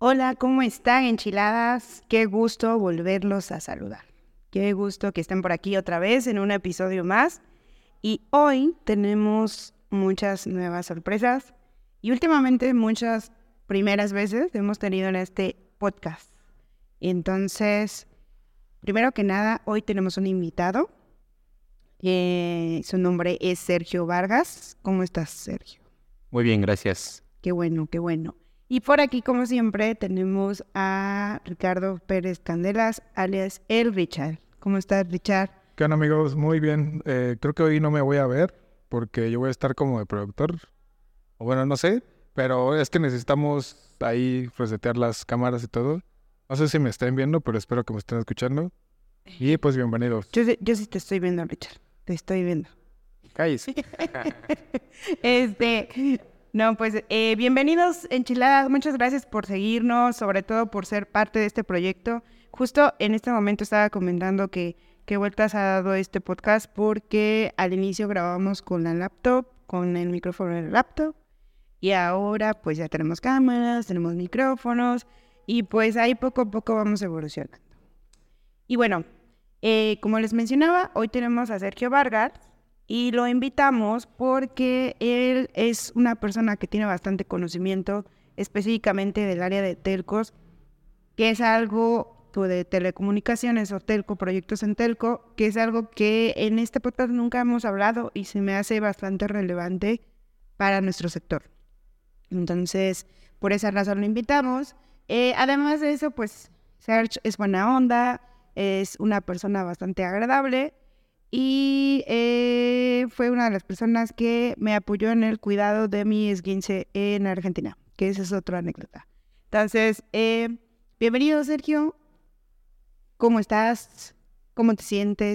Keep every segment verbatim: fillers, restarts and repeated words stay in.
Hola, ¿cómo están, enchiladas? Qué gusto volverlos a saludar. Qué gusto que estén por aquí otra vez en un episodio más. Y hoy tenemos muchas nuevas sorpresas y últimamente muchas primeras veces hemos tenido en este podcast. Entonces, primero que nada, hoy tenemos un invitado. Eh, su nombre es Sergio Vargas. ¿Cómo estás, Sergio? Muy bien, gracias. Qué bueno, qué bueno. Y por aquí, como siempre, tenemos a Ricardo Pérez Candelas, alias El Richard. ¿Cómo estás, Richard? ¿Qué onda, amigos? Muy bien. Eh, creo que hoy no me voy a ver porque yo voy a estar como de productor. O bueno, no sé, pero es que necesitamos ahí resetear las cámaras y todo. No sé si me estén viendo, pero espero que me estén escuchando. Y pues bienvenidos. Yo, sí- yo sí te estoy viendo, Richard. Te estoy viendo. Cállese. Este, no, pues eh, bienvenidos, enchiladas. Muchas gracias por seguirnos, sobre todo por ser parte de este proyecto. Justo en este momento estaba comentando que qué vueltas ha dado este podcast porque al inicio grabamos con la laptop, con el micrófono del laptop, y ahora pues ya tenemos cámaras, tenemos micrófonos, y pues ahí poco a poco vamos evolucionando. Y bueno, eh, como les mencionaba, hoy tenemos a Sergio Vargas y lo invitamos porque él es una persona que tiene bastante conocimiento específicamente del área de telcos, que es algo pues, de telecomunicaciones o telco, proyectos en telco, que es algo que en este podcast nunca hemos hablado y se me hace bastante relevante para nuestro sector. Entonces, por esa razón lo invitamos. Eh, además de eso, pues Serge es buena onda, es una persona bastante agradable y eh, fue una de las personas que me apoyó en el cuidado de mi esguince en Argentina, que esa es otra anécdota. Entonces, eh, bienvenido, Sergio. ¿Cómo estás? ¿Cómo te sientes?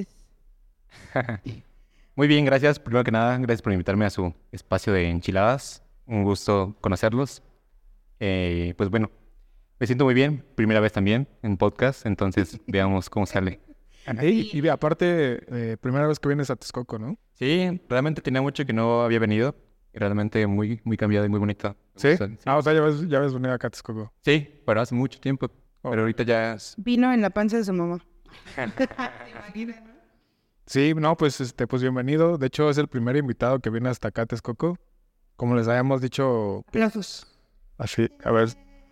Muy bien, gracias. Primero que nada, gracias por invitarme a su espacio de enchiladas. Un gusto conocerlos. Eh, pues bueno, me siento muy bien. Primera vez también en podcast, entonces veamos cómo sale. Y, y aparte, eh, primera vez que vienes a Texcoco, ¿no? Sí, realmente tenía mucho que no había venido. Y realmente muy, muy cambiado y muy bonito. Me ¿Sí? gusta, Ah, o sea, ya ves, ya ves venir acá a Texcoco. Sí, pero hace mucho tiempo. Oh. Pero ahorita ya es... Vino en la panza de su mamá. Sí, no, pues este, pues bienvenido. De hecho, es el primer invitado que viene hasta acá a Texcoco. Como les habíamos dicho, Aplausos. así, a ver.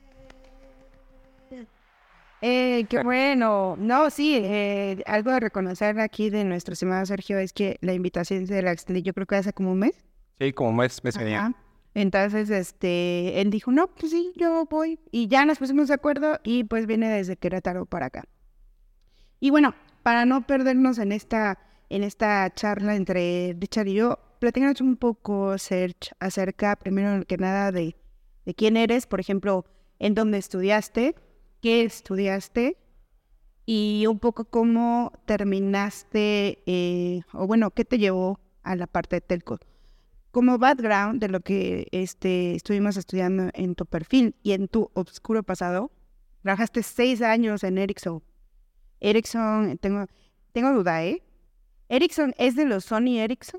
Eh, qué bueno. No, sí, eh, algo de reconocer aquí de nuestro estimado Sergio es que la invitación se la extendí yo creo que hace como un mes. Sí, como mes, mes venía. Ajá. Entonces, este, él dijo, no, pues sí, yo voy. Y ya nos pusimos de acuerdo y pues viene desde Querétaro para acá. Y bueno, para no perdernos en esta, en esta charla entre Richard y yo, platícanos un poco, Serge, acerca, primero que nada, de, de quién eres, por ejemplo, en dónde estudiaste, qué estudiaste y un poco cómo terminaste, eh, o bueno, qué te llevó a la parte de telco. Como background de lo que este, estuvimos estudiando en tu perfil y en tu obscuro pasado, trabajaste seis años en Ericsson. Ericsson, tengo, tengo duda, ¿eh? ¿Ericsson es de los Sony Ericsson?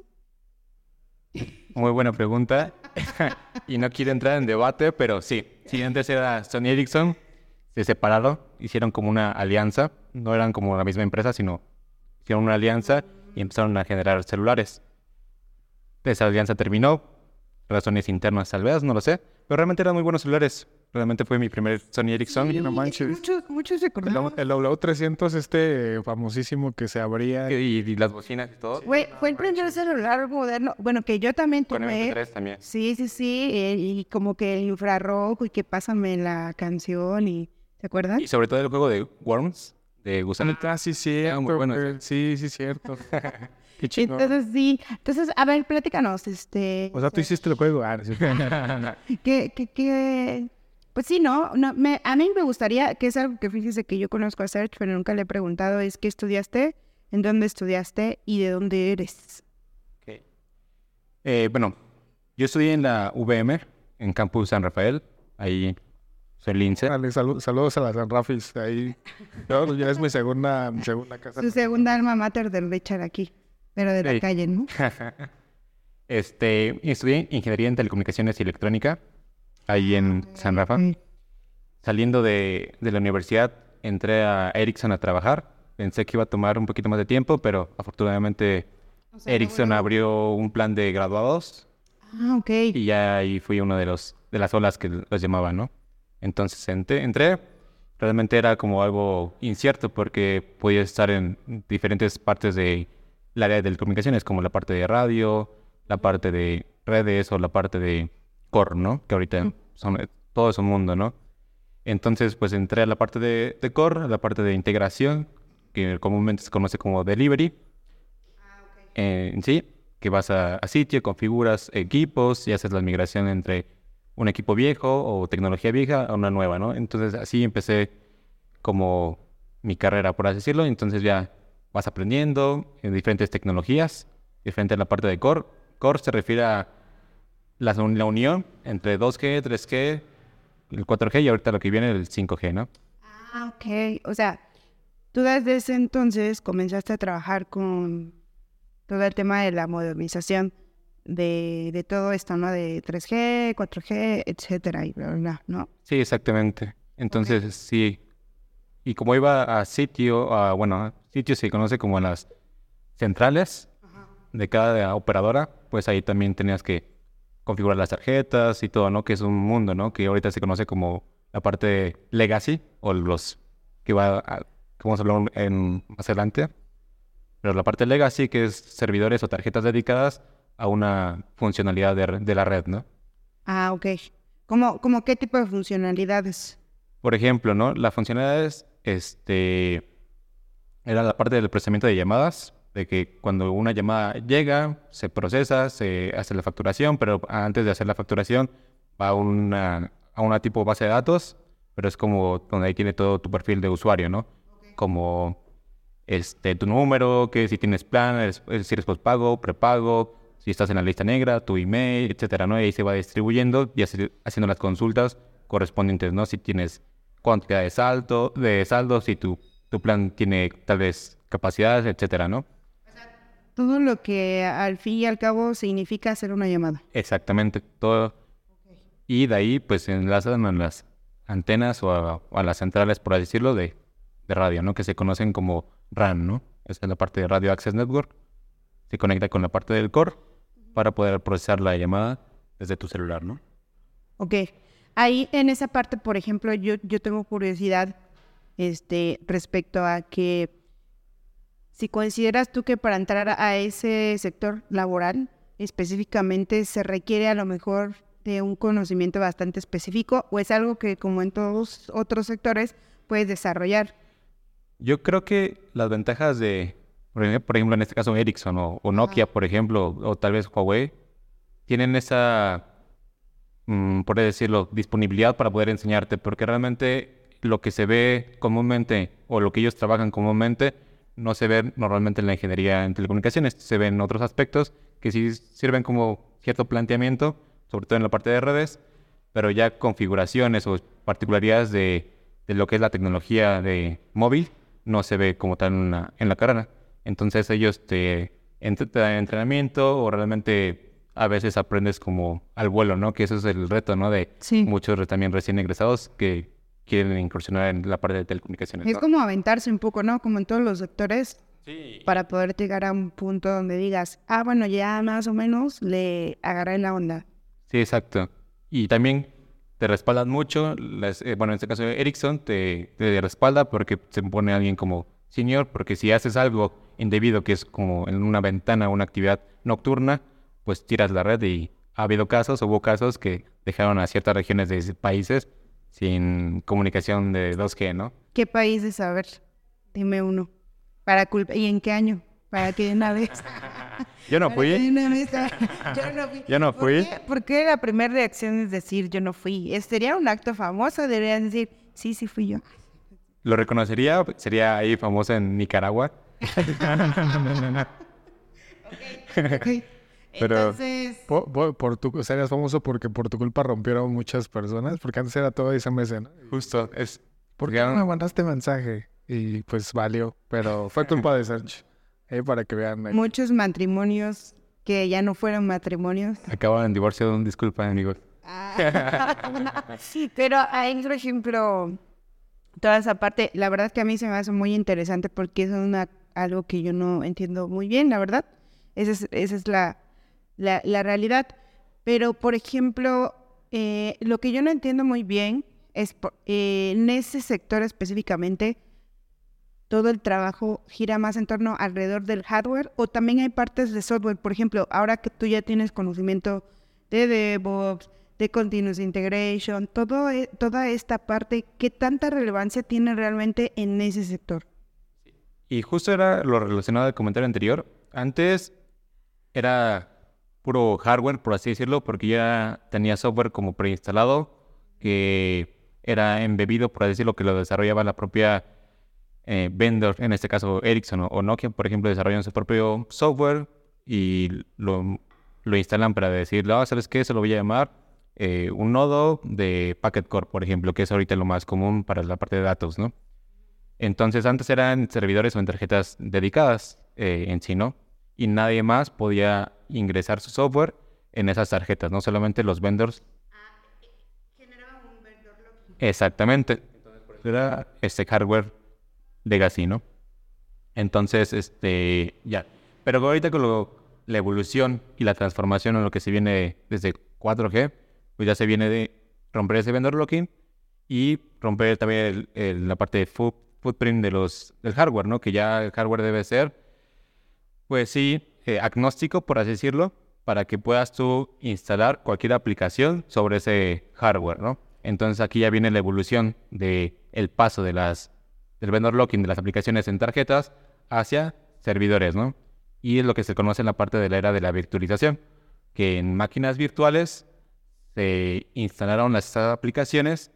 Muy buena pregunta. Y no quiero entrar en debate, pero sí. Sí, antes era Sony Ericsson. Se separaron, hicieron como una alianza. No eran como la misma empresa, sino hicieron una alianza y empezaron a generar celulares. Esa alianza terminó. Razones internas tal vez, no lo sé. Pero realmente eran muy buenos celulares. Realmente fue mi primer Sony Ericsson. Sí, no manches. Muchos, muchos se El, acordaron. el W trescientos este famosísimo que se abría. Y, y las bocinas y todo. Fue, fue el primer celular moderno, bueno, que yo también Con M P tuve. tres también. Sí, sí, sí, eh, y como que el infrarrojo y que pásame la canción y... ¿Se acuerdan? Y sobre todo el juego de Worms, de Gusano. Ah, sí, sí. Era muy bueno ese. Sí, sí, cierto. Qué chido. Entonces, sí. Entonces, a ver, platícanos, este... O sea, tú hiciste el juego. Ah, sí. que, que, que... Pues sí, ¿no? no me, a mí me gustaría, que es algo que fíjese que yo conozco a Serge, pero nunca le he preguntado, es ¿qué estudiaste? ¿En dónde estudiaste? ¿Y de dónde eres? Okay. Eh, bueno, yo estudié en la U V M, en Campus San Rafael. Ahí soy lince. Dale, salu- saludos a las San Rafis. Ahí. Yo, ya es mi segunda, mi segunda casa. Su segunda alma mater del Richard aquí, pero de la Sí. calle, ¿no? este, estudié Ingeniería en Telecomunicaciones y Electrónica, ahí en San Rafa. Ok. saliendo de, de la universidad, entré a Ericsson a trabajar. Pensé que iba a tomar un poquito más de tiempo, pero afortunadamente O sea, Ericsson luego- abrió un plan de graduados Ah, ok. y ya ahí fui uno de los de las olas que los llamaban, ¿no? Entonces entré, entré, realmente era como algo incierto porque podía estar en diferentes partes del área de telecomunicaciones, como la parte de radio, la parte de redes o la parte de core, ¿no? Que ahorita son, todo es un mundo, ¿no? Entonces, pues entré a la parte de, de core, a la parte de integración, que comúnmente se conoce como delivery, eh, en sí, que vas a, a sitio, configuras equipos y haces la migración entre un equipo viejo o tecnología vieja a una nueva, ¿no? Entonces así empecé como mi carrera, por así decirlo. Entonces ya vas aprendiendo en diferentes tecnologías, diferente a la parte de core. Core se refiere a la, la unión entre dos G, tres G, el cuatro G y ahorita lo que viene el cinco G, ¿no? Ah, ok. O sea, tú desde ese entonces comenzaste a trabajar con todo el tema de la modernización de, de todo esto, ¿no? De tres G, cuatro G, etcétera, y bla, bla, bla, ¿no? Sí, exactamente. Entonces, sí. Y como iba a sitio, a, bueno, a sitio se conoce como las centrales de cada operadora, pues ahí también tenías que configurar las tarjetas y todo, ¿no? Que es un mundo, ¿no? Que ahorita se conoce como la parte legacy o los que va a, que vamos a hablar en, más adelante. Pero la parte legacy, que es servidores o tarjetas dedicadas a una funcionalidad de, re- de la red, ¿no? Ah, ok. ¿Cómo, cómo qué tipo de funcionalidades? Por ejemplo, ¿no? La funcionalidad es, este, era la parte del procesamiento de llamadas, de que cuando una llamada llega, se procesa, se hace la facturación, pero antes de hacer la facturación va a una, a una tipo base de datos, pero es como donde ahí tiene todo tu perfil de usuario, ¿no? Como este, tu número, que si tienes plan, es- es- si eres postpago, prepago, si estás en la lista negra, tu email, etcétera, ¿no? Y ahí se va distribuyendo y así- haciendo las consultas correspondientes, ¿no? Si tienes cuantía de saldo, de saldo, si tu, tu plan tiene tal vez capacidades, etcétera, ¿no? Todo lo que al fin y al cabo significa hacer una llamada. Exactamente, todo. Y de ahí, pues, se enlazan a las antenas o a, o a las centrales, por así decirlo, de, de radio, ¿no? Que se conocen como R A N, ¿no? Esa es la parte de Radio Access Network. Se conecta con la parte del core para poder procesar la llamada desde tu celular, ¿no? Ok. Ahí en esa parte, por ejemplo, yo, yo tengo curiosidad este, respecto a que si consideras tú que para entrar a ese sector laboral específicamente se requiere a lo mejor de un conocimiento bastante específico o es algo que como en todos otros sectores puedes desarrollar. Yo creo que las ventajas de, por ej- por ejemplo, en este caso Ericsson o, o Nokia, por ejemplo, o tal vez Huawei, tienen esa, mm, por así decirlo, disponibilidad para poder enseñarte, porque realmente lo que se ve comúnmente o lo que ellos trabajan comúnmente no se ve normalmente en la ingeniería en telecomunicaciones, se ven en otros aspectos que sí sirven como cierto planteamiento, sobre todo en la parte de redes, pero ya configuraciones o particularidades de, de lo que es la tecnología de móvil no se ve como tal en la, en la carrera. Entonces ellos te, ent- te dan entrenamiento o realmente a veces aprendes como al vuelo, ¿no? Que eso es el reto, ¿no? De Sí. muchos re- también recién egresados que quieren incursionar en la parte de telecomunicaciones, Es ¿no? como aventarse un poco, ¿no? Como en todos los sectores Sí. para poder llegar a un punto donde digas, ah, bueno, ya más o menos le agarré la onda. Sí, exacto. Y también te respaldan mucho, las- eh, bueno, en este caso Ericsson te, te respalda porque se pone alguien como senior, porque si haces algo indebido, que es como en una ventana, una actividad nocturna, pues tiras la red y ha habido casos, hubo casos que dejaron a ciertas regiones de ese- países sin comunicación de dos G, ¿no? ¿Qué países? A ver, dime uno. Para culpa ¿Y en qué año? Para que de una vez. Yo no Para que de fui, una vez. Yo no fui. yo no ¿Por fui. qué? ¿Por qué la primera reacción es decir yo no fui? Es- Sería un acto famoso, deberías decir, sí, sí fui yo. Lo reconocería, sería ahí famoso en Nicaragua. Ok. Pero- Entonces, Por, por, por tu, serías famoso porque por tu culpa rompieron muchas personas, porque antes era todo S M S, ¿no? Justo, es... ¿Por qué no me mandaste mensaje? Y pues valió, pero fue culpa de Search. Eh, para que vean. eh. muchos matrimonios que ya no fueron matrimonios. Acaban en divorcio, disculpa, amigos. Ah, sí, pero ahí, por ejemplo, toda esa parte, la verdad que a mí se me hace muy interesante porque es una, algo que yo no entiendo muy bien, la verdad. Esa es, esa es la, la, la realidad. Pero, por ejemplo, eh, lo que yo no entiendo muy bien es, por- eh, en ese sector específicamente, todo el trabajo gira más en torno alrededor del hardware o también hay partes de software. Por ejemplo, ahora que tú ya tienes conocimiento de DevOps, de Continuous Integration, todo, e- toda esta parte, ¿qué tanta relevancia tiene realmente en ese sector? Y justo era lo relacionado al comentario anterior. Antes era puro hardware, por así decirlo, porque ya tenía software como preinstalado, que era embebido, por así decirlo, que lo desarrollaba la propia eh, vendor, en este caso Ericsson o, o Nokia, por ejemplo, desarrollan su propio software y lo, lo instalan para decir, ah, ¿sabes qué? Se lo voy a llamar eh, un nodo de Packet Core, por ejemplo, que es ahorita lo más común para la parte de datos, ¿no? Entonces antes eran servidores o en tarjetas dedicadas eh, en sí, ¿no? Y nadie más podía ingresar su software en esas tarjetas, no solamente los vendors. Exactamente. Entonces, por eso era este hardware legacy, ¿no? Entonces, este, ya. Pero ahorita con lo- la evolución y la transformación en lo que se viene desde cuatro G, pues ya se viene de romper ese vendor locking y romper también el- el- la parte de foot- footprint de los, del hardware, ¿no? Que ya el hardware debe ser, pues sí, eh, agnóstico, por así decirlo, para que puedas tú instalar cualquier aplicación sobre ese hardware, ¿no? Entonces aquí ya viene la evolución de el paso de las, del vendor locking de las aplicaciones en tarjetas hacia servidores, ¿no? Y es lo que se conoce en la parte de la era de la virtualización, que en máquinas virtuales se instalaron las aplicaciones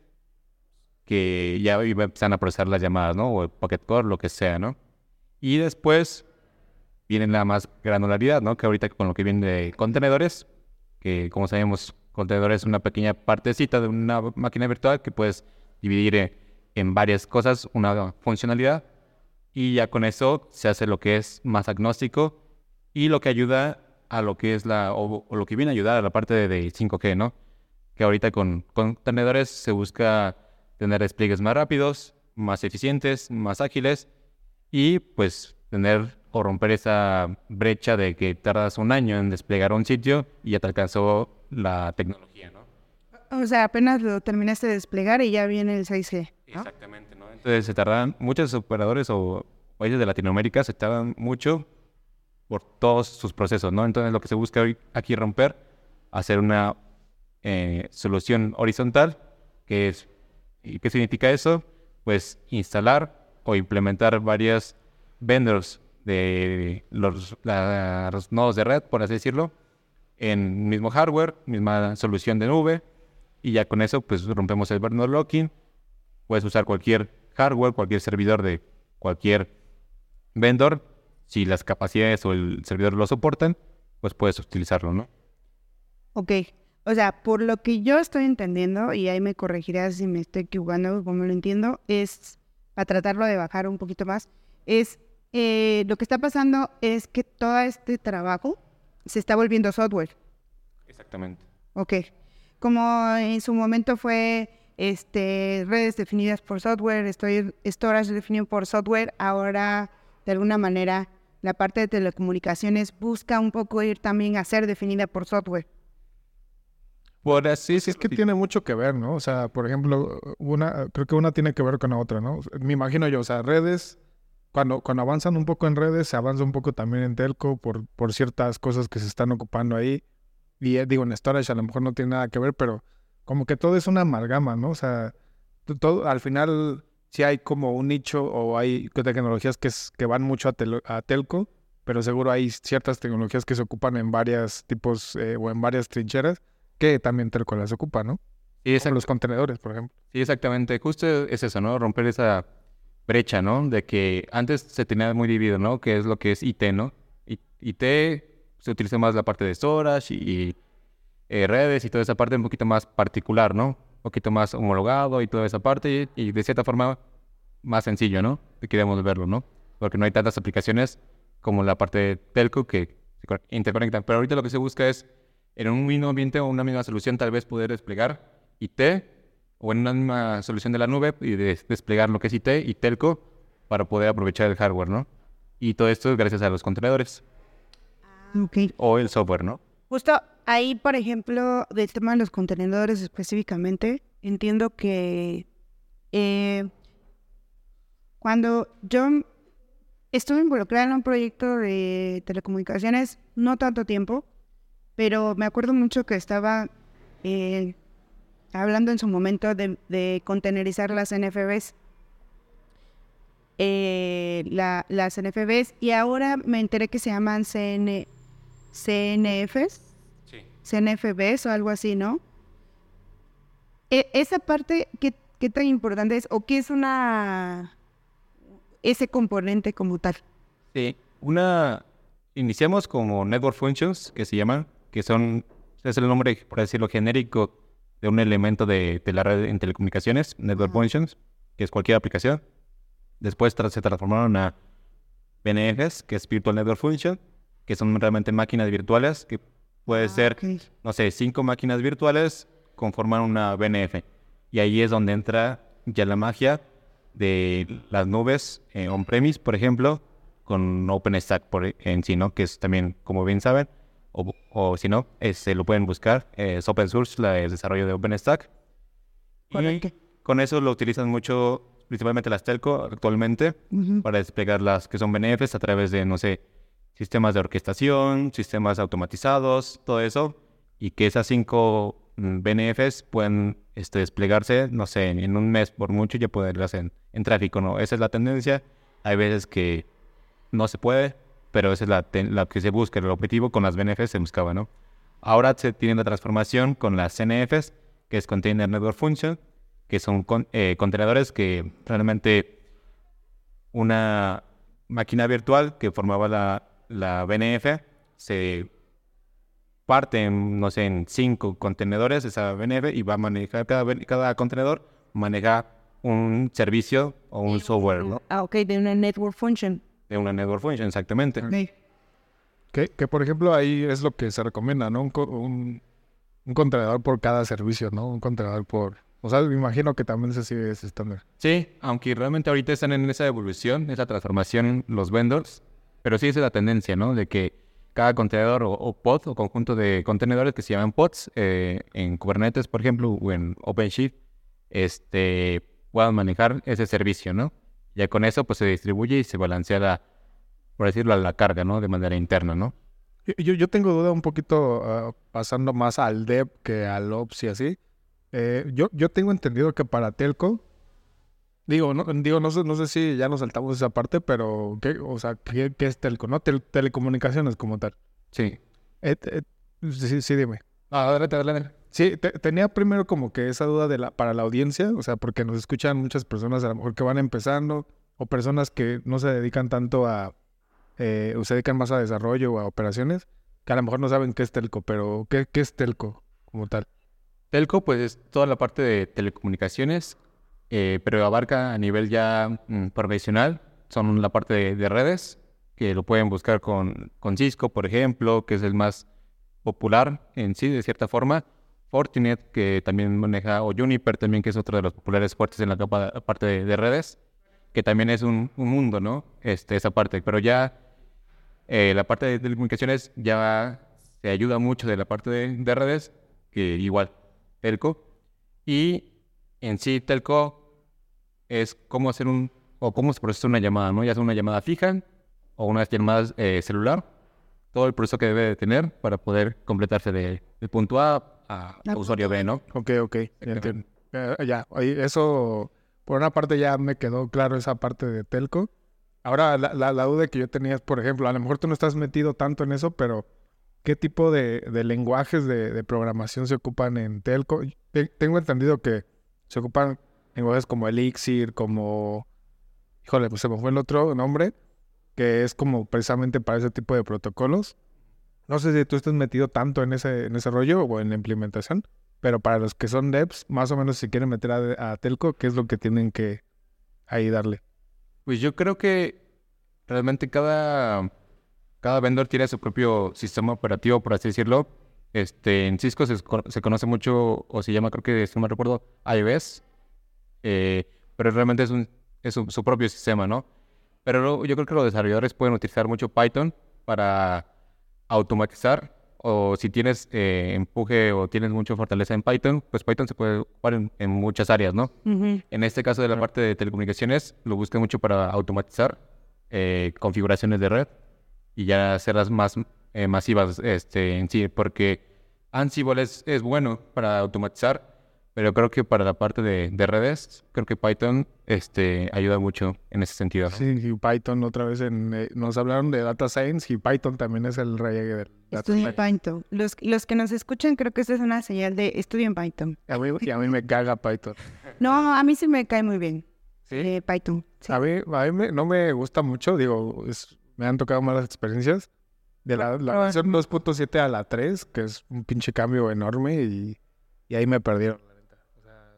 que ya iba- empiezan a procesar las llamadas, ¿no? O el Pocket Core, lo que sea, ¿no? Y después viene la más granularidad, ¿no? Que ahorita con lo que viene de contenedores, que como sabemos, contenedores es una pequeña partecita de una máquina virtual que puedes dividir eh, en varias cosas, una funcionalidad, y ya con eso se hace lo que es más agnóstico y lo que ayuda a lo que es la, o, o lo que viene a ayudar a la parte de, de cinco G, ¿no? Que ahorita con, con contenedores se busca tener despliegues más rápidos, más eficientes, más ágiles y pues tener o romper esa brecha de que tardas un año en desplegar un sitio y ya te alcanzó la tecnología, ¿no? O sea, apenas lo terminaste de desplegar y ya viene el seis G, ¿no? Exactamente, ¿no? Entonces se tardan, muchos operadores o países de Latinoamérica se tardan mucho por todos sus procesos, ¿no? Entonces lo que se busca hoy aquí romper, hacer una eh, solución horizontal, que es, ¿y qué significa eso? Pues instalar o implementar varias vendors de los, la- los nodos de red, por así decirlo, en mismo hardware, misma solución de nube, y ya con eso pues rompemos el vendor locking. Puedes usar cualquier hardware, cualquier servidor de cualquier vendor. Si las capacidades o el servidor lo soportan, pues puedes utilizarlo, ¿no? Ok, o sea, por lo que yo estoy entendiendo, y ahí me corregirás si me estoy equivocando, como lo entiendo, es, para tratarlo de bajar un poquito más, es, eh, lo que está pasando es que todo este trabajo se está volviendo software, Exactamente. ok. Como en su momento fue, este, redes definidas por software, estoy, storage definido por software, ahora, de alguna manera, la parte de telecomunicaciones busca un poco ir también a ser definida por software. Por así Sí, es que tiene mucho que ver, ¿no? O sea, por ejemplo, una, creo que una tiene que ver con la otra, ¿no? Me imagino yo, o sea, redes, cuando, cuando avanzan un poco en redes, se avanza un poco también en telco por, por ciertas cosas que se están ocupando ahí. Y eh, digo, en storage a lo mejor no tiene nada que ver, pero como que todo es una amalgama, ¿no? O sea, t- todo, al final sí hay como un nicho o hay tecnologías que, es- que van mucho a, tel- a telco, pero seguro hay ciertas tecnologías que se ocupan en varios tipos eh, o en varias trincheras que también telco las ocupa, ¿no? Sí, Como los exact- contenedores, por ejemplo. sí, exactamente. Justo es eso, ¿no? Romper esa brecha, ¿no? De que antes se tenía muy dividido, ¿no? Que es lo que es I T, ¿no? I- IT se utiliza más la parte de storage y eh, redes y toda esa parte un poquito más particular, ¿no? Un poquito más homologado y toda esa parte y, y de cierta forma más sencillo, ¿no? Si queremos verlo, ¿no? Porque no hay tantas aplicaciones como la parte de telco que se co- interconectan. Pero ahorita lo que se busca es en un mismo ambiente o una misma solución tal vez poder desplegar I T o en una misma solución de la nube y de- desplegar lo que es I T y telco para poder aprovechar el hardware, ¿no? Y todo esto es gracias a los contenedores Ok. o el software, ¿no? Justo ahí, por ejemplo, del tema de los contenedores específicamente, entiendo que eh, cuando yo estuve involucrada en un proyecto de telecomunicaciones, no tanto tiempo, pero me acuerdo mucho que estaba eh, hablando en su momento de, de contenerizar las N F Bs. Eh, la- las N F Bs, y ahora me enteré que se llaman C N, C N Fs, Sí. C N F Bs o algo así, ¿no? E- esa parte, ¿qué, qué tan importante es? ¿O qué es una ese componente como tal? Sí. Una... Iniciamos como Network Functions, que se llaman, que son... Es el nombre, por decirlo, genérico de un elemento de, de la red en telecomunicaciones, Network Ajá. Functions, que es cualquier aplicación. Después tra- se transformaron a V N Fs, que es Virtual Network Function, que son realmente máquinas virtuales, que puede Ah, ser, ok. no sé, cinco máquinas virtuales conforman una V N F. Y ahí es donde entra ya la magia de las nubes eh, on-premise, por ejemplo, con OpenStack por, e- en sí, ¿no? Que es también, como bien saben, o, o si no, eh, se lo pueden buscar, eh, es open source, la, el desarrollo de OpenStack. Correcto. Y con eso lo utilizan mucho, principalmente las telco actualmente, Ujú. para desplegar las que son V N Fs a través de, no sé, sistemas de orquestación, sistemas automatizados, todo eso, y que esas cinco mm, V N Fs pueden este, desplegarse, no sé, en, en un mes por mucho ya poderlas en, en tráfico, ¿no? Esa es la tendencia. Hay veces que no se puede, pero esa es la, ten- la que se busca, el objetivo con las V N Fs se buscaba, ¿no? Ahora se tiene la transformación con las C N Fs, que es Container Network Function, que son con- eh, contenedores que realmente una máquina virtual que formaba la, la V N F se parte en, no sé, en cinco contenedores esa V N F y va a manejar, cada, ve- cada contenedor maneja un servicio o un software, ¿no? Ah, ok, de una network function. De una network function, exactamente. Ok. Que, que por ejemplo ahí es lo que se recomienda, ¿no? Un, co- un, un contenedor por cada servicio, ¿no? Un contenedor por... O sea, me imagino que también se sigue ese estándar. Sí, aunque realmente ahorita están en esa evolución, esa transformación los vendors, pero sí esa es la tendencia, ¿no? De que cada contenedor o, o pod o conjunto de contenedores que se llaman pods eh, en Kubernetes, por ejemplo, o en OpenShift, este, puedan manejar ese servicio, ¿no? Ya con eso pues se distribuye y se balancea la, por decirlo, la carga, ¿no? De manera interna, ¿no? Yo, yo yo tengo duda un poquito ah, pasando más al dev que al ops y así. Eh, yo, yo tengo entendido que para telco, digo, no, digo, no sé, no sé si ya nos saltamos esa parte, pero ¿qué, o sea, ¿qué, qué es telco, no? Tel- telecomunicaciones como tal. Sí. Eh, eh, sí, sí, dime. Ah, adelante, adelante. Sí, te- tenía primero como que esa duda de la, para la audiencia, o sea, porque nos escuchan muchas personas a lo mejor que van empezando o personas que no se dedican tanto a, eh, o se dedican más a desarrollo o a operaciones, que a lo mejor no saben qué es telco, pero ¿qué, qué es telco como tal? Telco, pues es toda la parte de telecomunicaciones, eh, pero abarca a nivel ya mm, profesional. Son la parte de, de redes, que lo pueden buscar con, con Cisco, por ejemplo, que es el más popular en sí, de cierta forma. Fortinet, que también maneja, o Juniper también, que es otro de los populares fuertes en la capa, parte de, de redes, que también es un, un mundo, ¿no? Este, esa parte, pero ya eh, la parte de telecomunicaciones ya se ayuda mucho de la parte de, de redes, que igual, telco. Y en sí, telco es cómo hacer un, o cómo se procesa una llamada, ¿no? Ya sea una llamada fija o una llamada eh, celular. Todo el proceso que debe de tener para poder completarse de, de punto A a, La a usuario B, ¿no? Ok, ok, ya entiendo. Eh, ya, ahí eso, por una parte ya me quedó claro esa parte de telco. Ahora, la, la, la duda que yo tenía es, por ejemplo, a lo mejor tú no estás metido tanto en eso, pero ¿qué tipo de, de lenguajes de, de programación se ocupan en telco? Te- tengo entendido que se ocupan lenguajes como Elixir, como... Híjole, pues se me fue el otro nombre, que es como precisamente para ese tipo de protocolos. No sé si tú estás metido tanto en ese, en ese rollo o en la implementación, pero para los que son devs, más o menos si quieren meter a, a telco, ¿qué es lo que tienen que ahí darle? Pues yo creo que realmente cada, cada vendor tiene su propio sistema operativo, por así decirlo. Este, en Cisco se, se conoce mucho, o se llama, creo que, si no me recuerdo, I O S, eh, pero realmente es, un, es su, su propio sistema, ¿no? Pero lo, yo creo que los desarrolladores pueden utilizar mucho Python para automatizar, o si tienes eh, empuje o tienes mucha fortaleza en Python, pues Python se puede ocupar en, en muchas áreas, ¿no? Ujú. En este caso de la parte de telecomunicaciones, lo buscan mucho para automatizar eh, configuraciones de red y ya hacerlas más eh, masivas este, en sí, porque Ansible es, es bueno para automatizar, pero creo que para la parte de, de redes, creo que Python este, ayuda mucho en ese sentido, ¿no? Sí, y Python otra vez en, eh, nos hablaron de Data Science y Python también es el rey del Data Estudien Science. Python. Los, los que nos escuchan, creo que esa es una señal de estudien Python. A mí, y a mí me caga Python. No, a mí sí me cae muy bien. ¿Sí? eh, Python. Sí. A mí, a mí me- no me gusta mucho, digo, es- me han tocado malas experiencias. De la, la Pero- versión dos punto siete a la tres, que es un pinche cambio enorme y, y ahí me perdieron. la neta. O sea,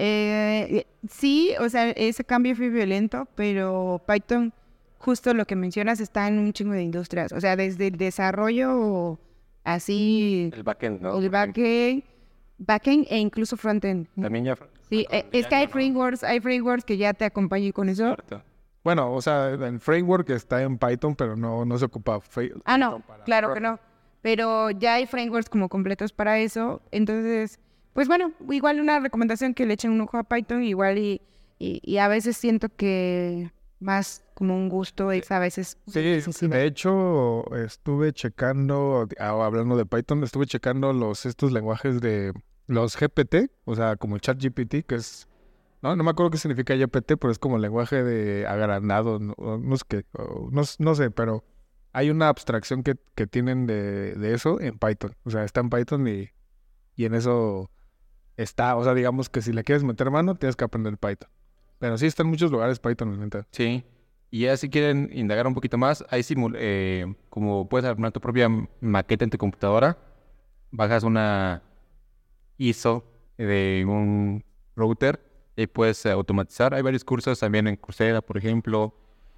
Eh, sí, o sea, ese cambio fue violento, pero Python, justo lo que mencionas, está en un chingo de industrias. O sea, desde el desarrollo así, El backend, ¿no? el backend, backend e incluso frontend. También ya... Sí, eh, es que hay frameworks, hay frameworks que ya te acompañan con eso. Cierto. bueno, o sea, el framework está en Python, pero no, no se ocupa fa- Ah, no, Python para claro que frontend. no. Pero ya hay frameworks como completos para eso. Entonces, pues bueno, igual una recomendación que le echen un ojo a Python, igual y, y, y a veces siento que más como un gusto es a veces Sí, necesidad. de hecho, estuve checando, ah, hablando de Python, estuve checando los estos lenguajes de los G P T, o sea, como el ChatGPT, que es, no, no me acuerdo qué significa G P T, pero es como lenguaje de agrandado, no, o no sé qué, o no, s- no sé, pero hay una abstracción que, que tienen de, de eso en Python, o sea, está en Python y, y en eso está, o sea, digamos que si le quieres meter mano, tienes que aprender Python. Pero sí está en muchos lugares Python, la neta. Sí. Y ya si quieren indagar un poquito más, hay simul eh, como puedes armar tu propia m- maqueta en tu computadora, bajas una I S O de un router y puedes eh, automatizar. Hay varios cursos también en Coursera, por ejemplo,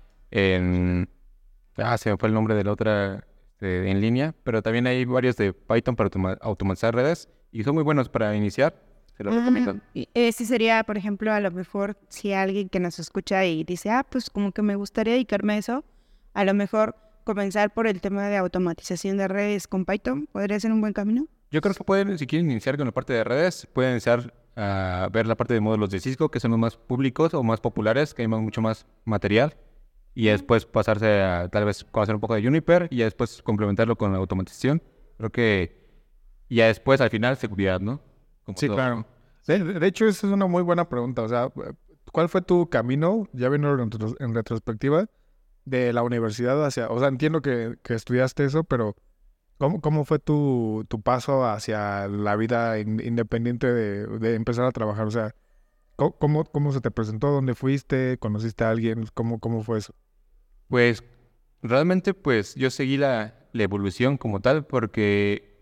en... Ah, se me fue el nombre de la otra este, en línea, pero también hay varios de Python para automa- automatizar redes y son muy buenos para iniciar. Se los recomiendo. Y ese sería, por ejemplo, a lo mejor si alguien que nos escucha y dice, ah, pues como que me gustaría dedicarme a eso, a lo mejor comenzar por el tema de automatización de redes con Python, ¿podría ser un buen camino? Yo creo que pueden, si quieren iniciar con la parte de redes, pueden iniciar a ver la parte de módulos de Cisco, que son los más públicos o más populares, que hay más- mucho más material. Y después pasarse a tal vez conocer un poco de Juniper y ya después complementarlo con la automatización. Creo que y ya después al final seguridad, ¿no? Como Sí, todo. claro. De, de- de hecho, esa es una muy buena pregunta. O sea, ¿cuál fue tu camino, ya viendo en, retros- en retrospectiva, de la universidad hacia... O sea, entiendo que, que estudiaste eso, pero ¿cómo, cómo fue tu, tu paso hacia la vida in- independiente de, de empezar a trabajar? O sea, ¿cómo, cómo, cómo se te presentó? ¿Dónde fuiste? ¿Conociste a alguien? ¿Cómo, cómo fue eso? Pues realmente pues yo seguí la, la evolución como tal porque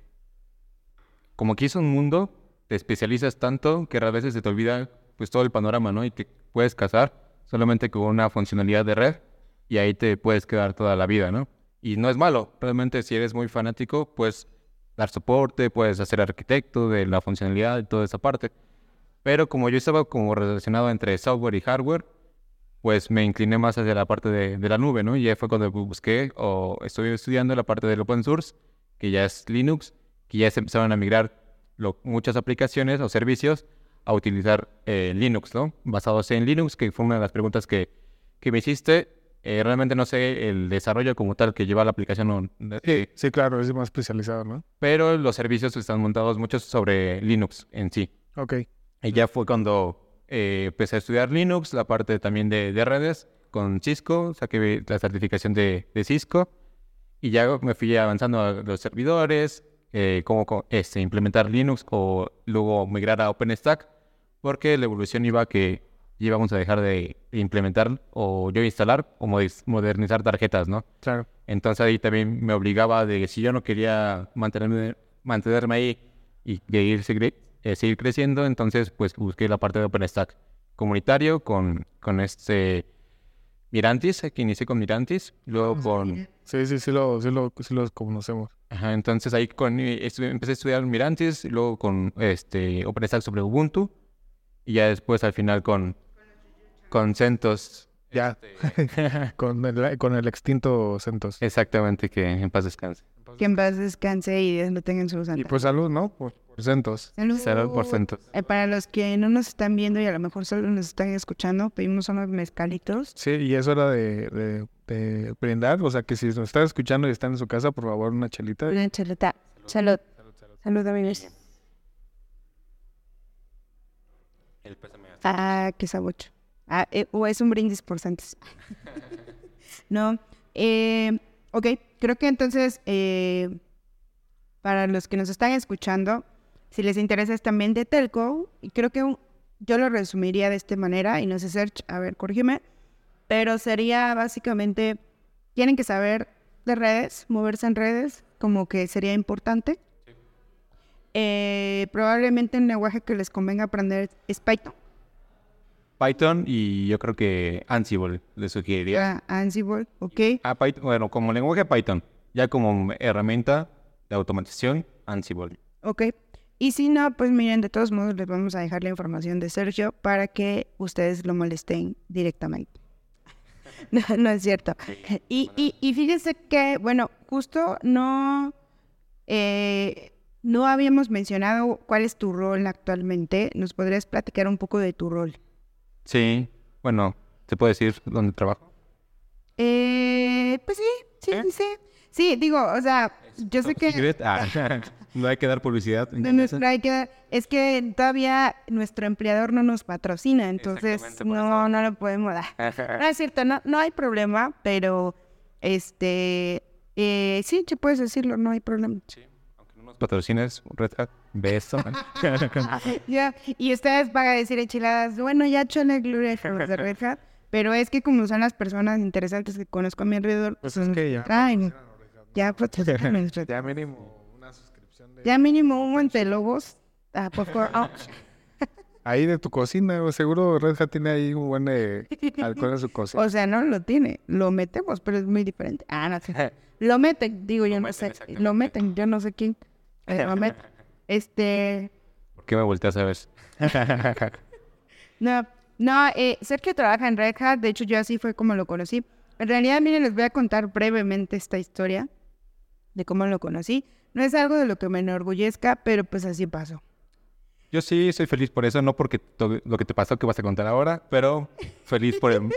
como que es un mundo, te especializas tanto que a veces se te olvida pues todo el panorama, ¿no? Y te puedes casar solamente con una funcionalidad de red y ahí te puedes quedar toda la vida, ¿no? Y no es malo, realmente si eres muy fanático, puedes dar soporte, puedes hacer arquitecto de la funcionalidad y toda esa parte. Pero como yo estaba como relacionado entre software y hardware, pues me incliné más hacia la parte de, de la nube, ¿no? Y ya fue cuando bu- busqué o estoy estudiando la parte del open source, que ya es Linux, que ya se empezaron a migrar lo- muchas aplicaciones o servicios a utilizar eh, Linux, ¿no? Basados en Linux, que fue una de las preguntas que, que me hiciste. Eh, realmente no sé el desarrollo como tal que lleva la aplicación, o- Sí, sí, claro, es más especializado, ¿no? pero los servicios están montados muchos sobre Linux en sí. Ok. Y ya fue cuando eh, empecé a estudiar Linux, la parte también de, de redes con Cisco, saqué la certificación de, de Cisco y ya me fui avanzando a los servidores, eh, cómo co- este, implementar Linux o luego migrar a OpenStack, porque la evolución iba a que íbamos a dejar de implementar o yo instalar o modis- modernizar tarjetas, ¿no? Claro. Entonces ahí también me obligaba de que si yo no quería mantenerme, mantenerme ahí y de ir, seguir, eh, seguir creciendo, entonces pues busqué la parte de OpenStack comunitario con, con este Mirantis, que inicié con Mirantis, luego con, Sí, sí, sí, lo, sí, lo, sí los conocemos. Ajá, entonces ahí con, estuve, empecé a estudiar Mirantis, y luego con este, OpenStack sobre Ubuntu, y ya después al final con, con CentOS. Ya, Este, con el, con el extinto CentOS. exactamente, que en paz descanse. Que en paz descanse y Dios lo tenga en su Y santa. pues salud, ¿no? Por, por CentOS. Salud. Salud por CentOS. Eh, para los que no nos están viendo y a lo mejor solo nos están escuchando, pedimos unos mezcalitos. Sí, y es hora de, de, de brindar. O sea, que si nos están escuchando y están en su casa, por favor, una chelita. Una cheleta. Salud. Salud, amigos. El pésame a- Ah, qué sabocho. Ah, eh, o es un brindis por Santos. No. Eh, ok, creo que entonces, eh, para los que nos están escuchando, si les interesa este ambiente telco, y creo que un- yo lo resumiría de esta manera, y no sé, Serge, a ver, corrígeme, pero sería básicamente, tienen que saber de redes, moverse en redes, como que sería importante. Eh, probablemente el lenguaje que les convenga aprender es Python. Python y yo creo que Ansible le sugeriría. Ah, Ansible, ok. Ah, Python, bueno, como lenguaje Python, ya como herramienta de automatización, Ansible. Ok. Y si no, pues miren, de todos modos les vamos a dejar la información de Sergio para que ustedes lo molesten directamente. No, no es cierto. Y, y, y fíjense que, bueno, justo no, eh, no habíamos mencionado cuál es tu rol actualmente. ¿Nos podrías platicar un poco de tu rol? Sí, bueno, ¿se puede decir dónde trabajo? Eh, pues sí, sí, ¿Eh? sí, sí. Sí, digo, o sea, yo sé Top que... secret. Ah, no hay que dar publicidad. No, no, hay que- es que todavía nuestro empleador no nos patrocina, entonces Exactamente, por no, eso. no lo podemos dar. No es cierto, no, no hay problema, pero este, eh, sí, sí puedes decirlo, no hay problema. Sí, aunque no nos patrocines, Red Hat, beso. Ya, y ustedes van a decir enchiladas, bueno, ya chole gloria a los de Red Hat, pero es que como son las personas interesantes que conozco a mi alrededor, Pues es que ya. traen, ya patrocinan, Ya mínimo una suscripción de... ya mínimo un Montelobos, ah, por favor, ah. Ahí de tu cocina, o seguro Red Hat tiene ahí un buen eh, alcohol en su cocina. O sea, no lo tiene, lo metemos, pero es muy diferente. Ah, no sé. Lo meten, digo, yo Lo no meten, sé. exactamente. Lo meten, yo no sé quién. Eh, lo meten. Este, ¿Por qué me volteas a ver? no, no, eh, Sergio trabaja en Red Hat, de hecho yo así fue como lo conocí. En realidad, miren, les voy a contar brevemente esta historia de cómo lo conocí. No es algo de lo que me enorgullezca, pero pues así pasó. Yo sí soy feliz por eso, no porque to- lo que te pasó que vas a contar ahora, pero feliz por el...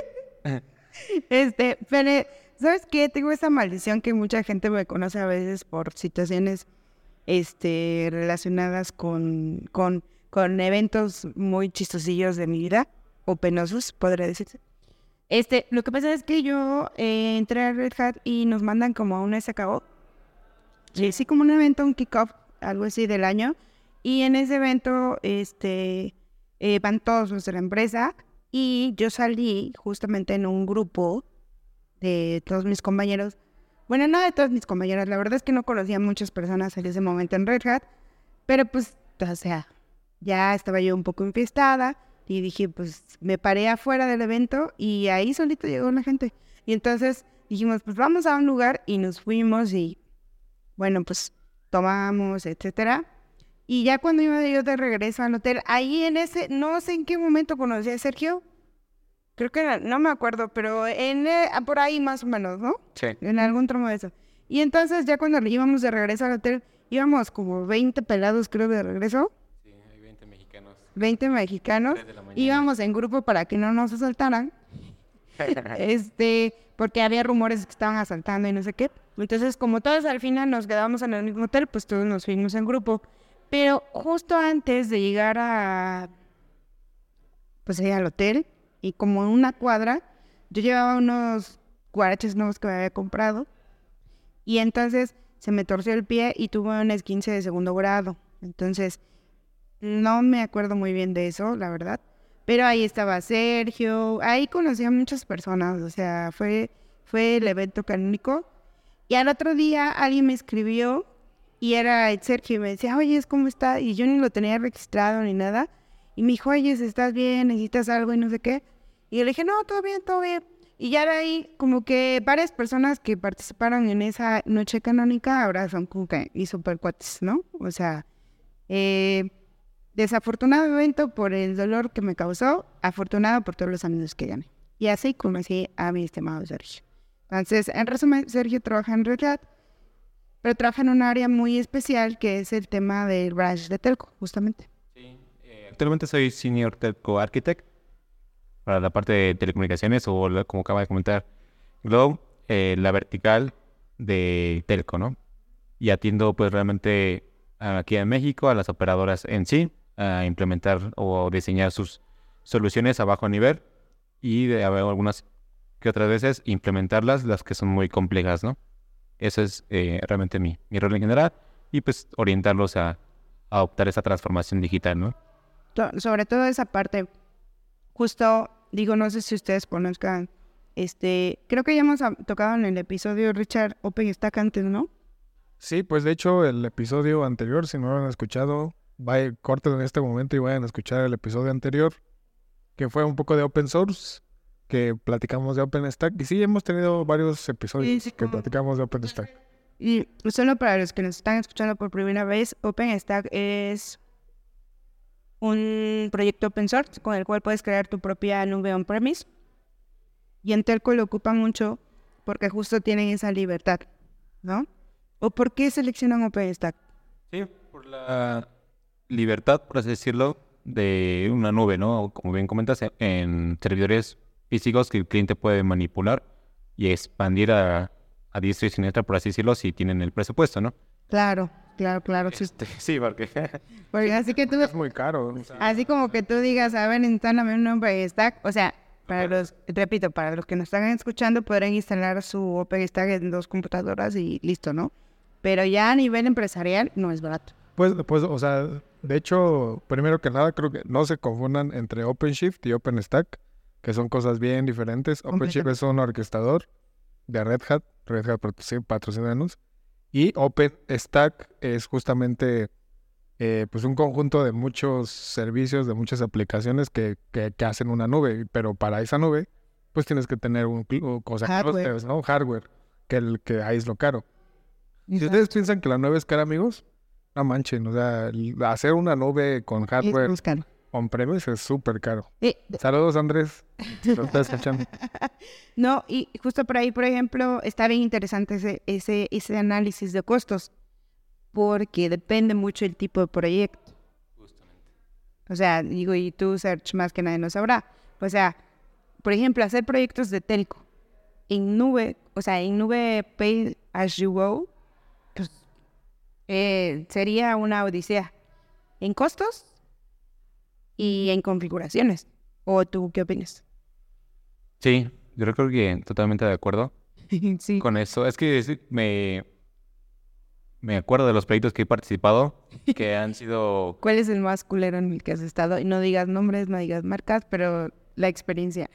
Este, pero, ¿sabes qué? Tengo esa maldición que mucha gente me conoce a veces por situaciones este, relacionadas con, con, con eventos muy chistosillos de mi vida, o penosos, podría decirse. Este, lo que pasa es que yo eh, entré a Red Hat y nos mandan como a un S K O. Sí, sí, como un evento, un kickoff, algo así del año. Y en ese evento, este, eh, van todos los de la empresa. Y yo salí justamente en un grupo de todos mis compañeros. Bueno, no de todos mis compañeros. La verdad es que no conocía a muchas personas en ese momento en Red Hat. Pero pues, o sea, ya estaba yo un poco enfiestada. Y dije, pues, me paré afuera del evento. Y ahí solito llegó la gente. Y entonces dijimos, pues vamos a un lugar. Y nos fuimos y, bueno, pues tomamos, etcétera. Y ya cuando iba yo de regreso al hotel, ahí en ese, no sé en qué momento conocí a Sergio. Creo que era- no me acuerdo, pero en eh, por ahí más o menos, ¿no? Sí. En algún tramo de eso. Y entonces ya cuando íbamos de regreso al hotel, íbamos como veinte pelados, creo, de regreso. Sí, hay veinte mexicanos. veinte mexicanos. Tres de la mañana. Íbamos en grupo para que no nos asaltaran. este, porque había rumores que estaban asaltando y no sé qué. Entonces, como todos al final nos quedamos en el mismo hotel, pues todos nos fuimos en grupo. Pero justo antes de llegar a, pues ahí al hotel, y como en una cuadra, yo llevaba unos guaraches nuevos que me había comprado, y entonces se me torció el pie y tuve un esguince de segundo grado. Entonces, no me acuerdo muy bien de eso, la verdad. Pero ahí estaba Sergio, ahí conocí a muchas personas, o sea, fue, fue el evento canónico. Y al otro día alguien me escribió y era el Sergio y me decía, oye, ¿cómo está? Y yo ni lo tenía registrado ni nada. Y me dijo, oye, ¿estás bien? ¿Necesitas algo? Y no sé qué. Y yo le dije, no, todo bien, todo bien. Y ya de ahí, como que varias personas que participaron en esa noche canónica ahora son como que y super cuates, ¿no? O sea, eh, desafortunado evento por el dolor que me causó, afortunado por todos los amigos que gané. Y así conocí a mi estimado Sergio. Entonces, en resumen, Sergio trabaja en Red Hat, pero trabaja en un área muy especial que es el tema del branch de telco, justamente. Sí, eh, actualmente soy Senior Telco Architect para la parte de telecomunicaciones o la- como acaba de comentar Glow, eh, la vertical de telco, ¿no? Y atiendo pues realmente aquí en México a las operadoras en sí, a implementar o diseñar sus soluciones a bajo nivel y de, a ver, algunas que otras veces implementarlas, las que son muy complejas, ¿no? Eso es eh, realmente mi, mi rol en general y pues orientarlos a, a optar esa transformación digital, ¿no? To- Sobre todo esa parte, justo, digo, no sé si ustedes conozcan, este, creo que ya hemos ah, tocado en el episodio Richard OpenStack antes, ¿no? Sí, pues de hecho el episodio anterior, si no lo han escuchado, vayan, corten en este momento y vayan a escuchar el episodio anterior, que fue un poco de open source, que platicamos de OpenStack. Y sí, hemos tenido varios episodios Sí, sí, que como- platicamos de OpenStack. Y solo para los que nos están escuchando por primera vez, OpenStack es un proyecto open source con el cual puedes crear tu propia nube on-premise. Y en Telco lo ocupan mucho porque justo tienen esa libertad, ¿no? ¿O por qué seleccionan OpenStack? Sí, por la libertad, por así decirlo, de una nube, ¿no? Como bien comentas, en- en servidores físicos que el cliente puede manipular y expandir a, a diestra y siniestra, por así decirlo, si tienen el presupuesto, ¿no? Claro, claro, claro. Sí. Este, sí, porque Porque así que tú, Es muy caro. o sea, así como que tú digas, a ver, instálame un OpenStack, o sea, para los, repito, para los que nos están escuchando, podrán instalar su OpenStack en dos computadoras y listo, ¿no? Pero ya a nivel empresarial no es barato. Pues, pues, o sea, de hecho, primero que nada, creo que no se confundan entre OpenShift y OpenStack, que son cosas bien diferentes. OpenShift Completamente. es un orquestador de Red Hat, Red Hat patrocin- patrocínanos, y OpenStack es justamente eh, pues un conjunto de muchos servicios, de muchas aplicaciones que, que, que hacen una nube, pero para esa nube, pues tienes que tener un, cl- o- o sea, Hardware. clusters, ¿no? Hardware, que, el, que ahí es lo caro. Si ustedes piensan que la nube es cara, amigos, no manchen, o sea, el- hacer una nube con Es hardware más caro. on-premise es súper caro. Eh, Saludos, Andrés. Lo estás escuchando. No, y justo por ahí, por ejemplo, está bien interesante ese, ese, ese análisis de costos, porque depende mucho el tipo de proyecto. O sea, digo, y tú, Serge, más que nadie lo sabrá. O sea, por ejemplo, hacer proyectos de telco en nube, o sea, en nube Pay as you go, pues eh, sería una odisea en costos y en configuraciones. ¿O tú qué opinas? sí, yo creo que totalmente de acuerdo Sí. con eso. Es que sí, me, me acuerdo de los proyectos que he participado que han sido... ¿Cuál es el más culero en el que has estado? Y no digas nombres, no digas marcas, pero la experiencia.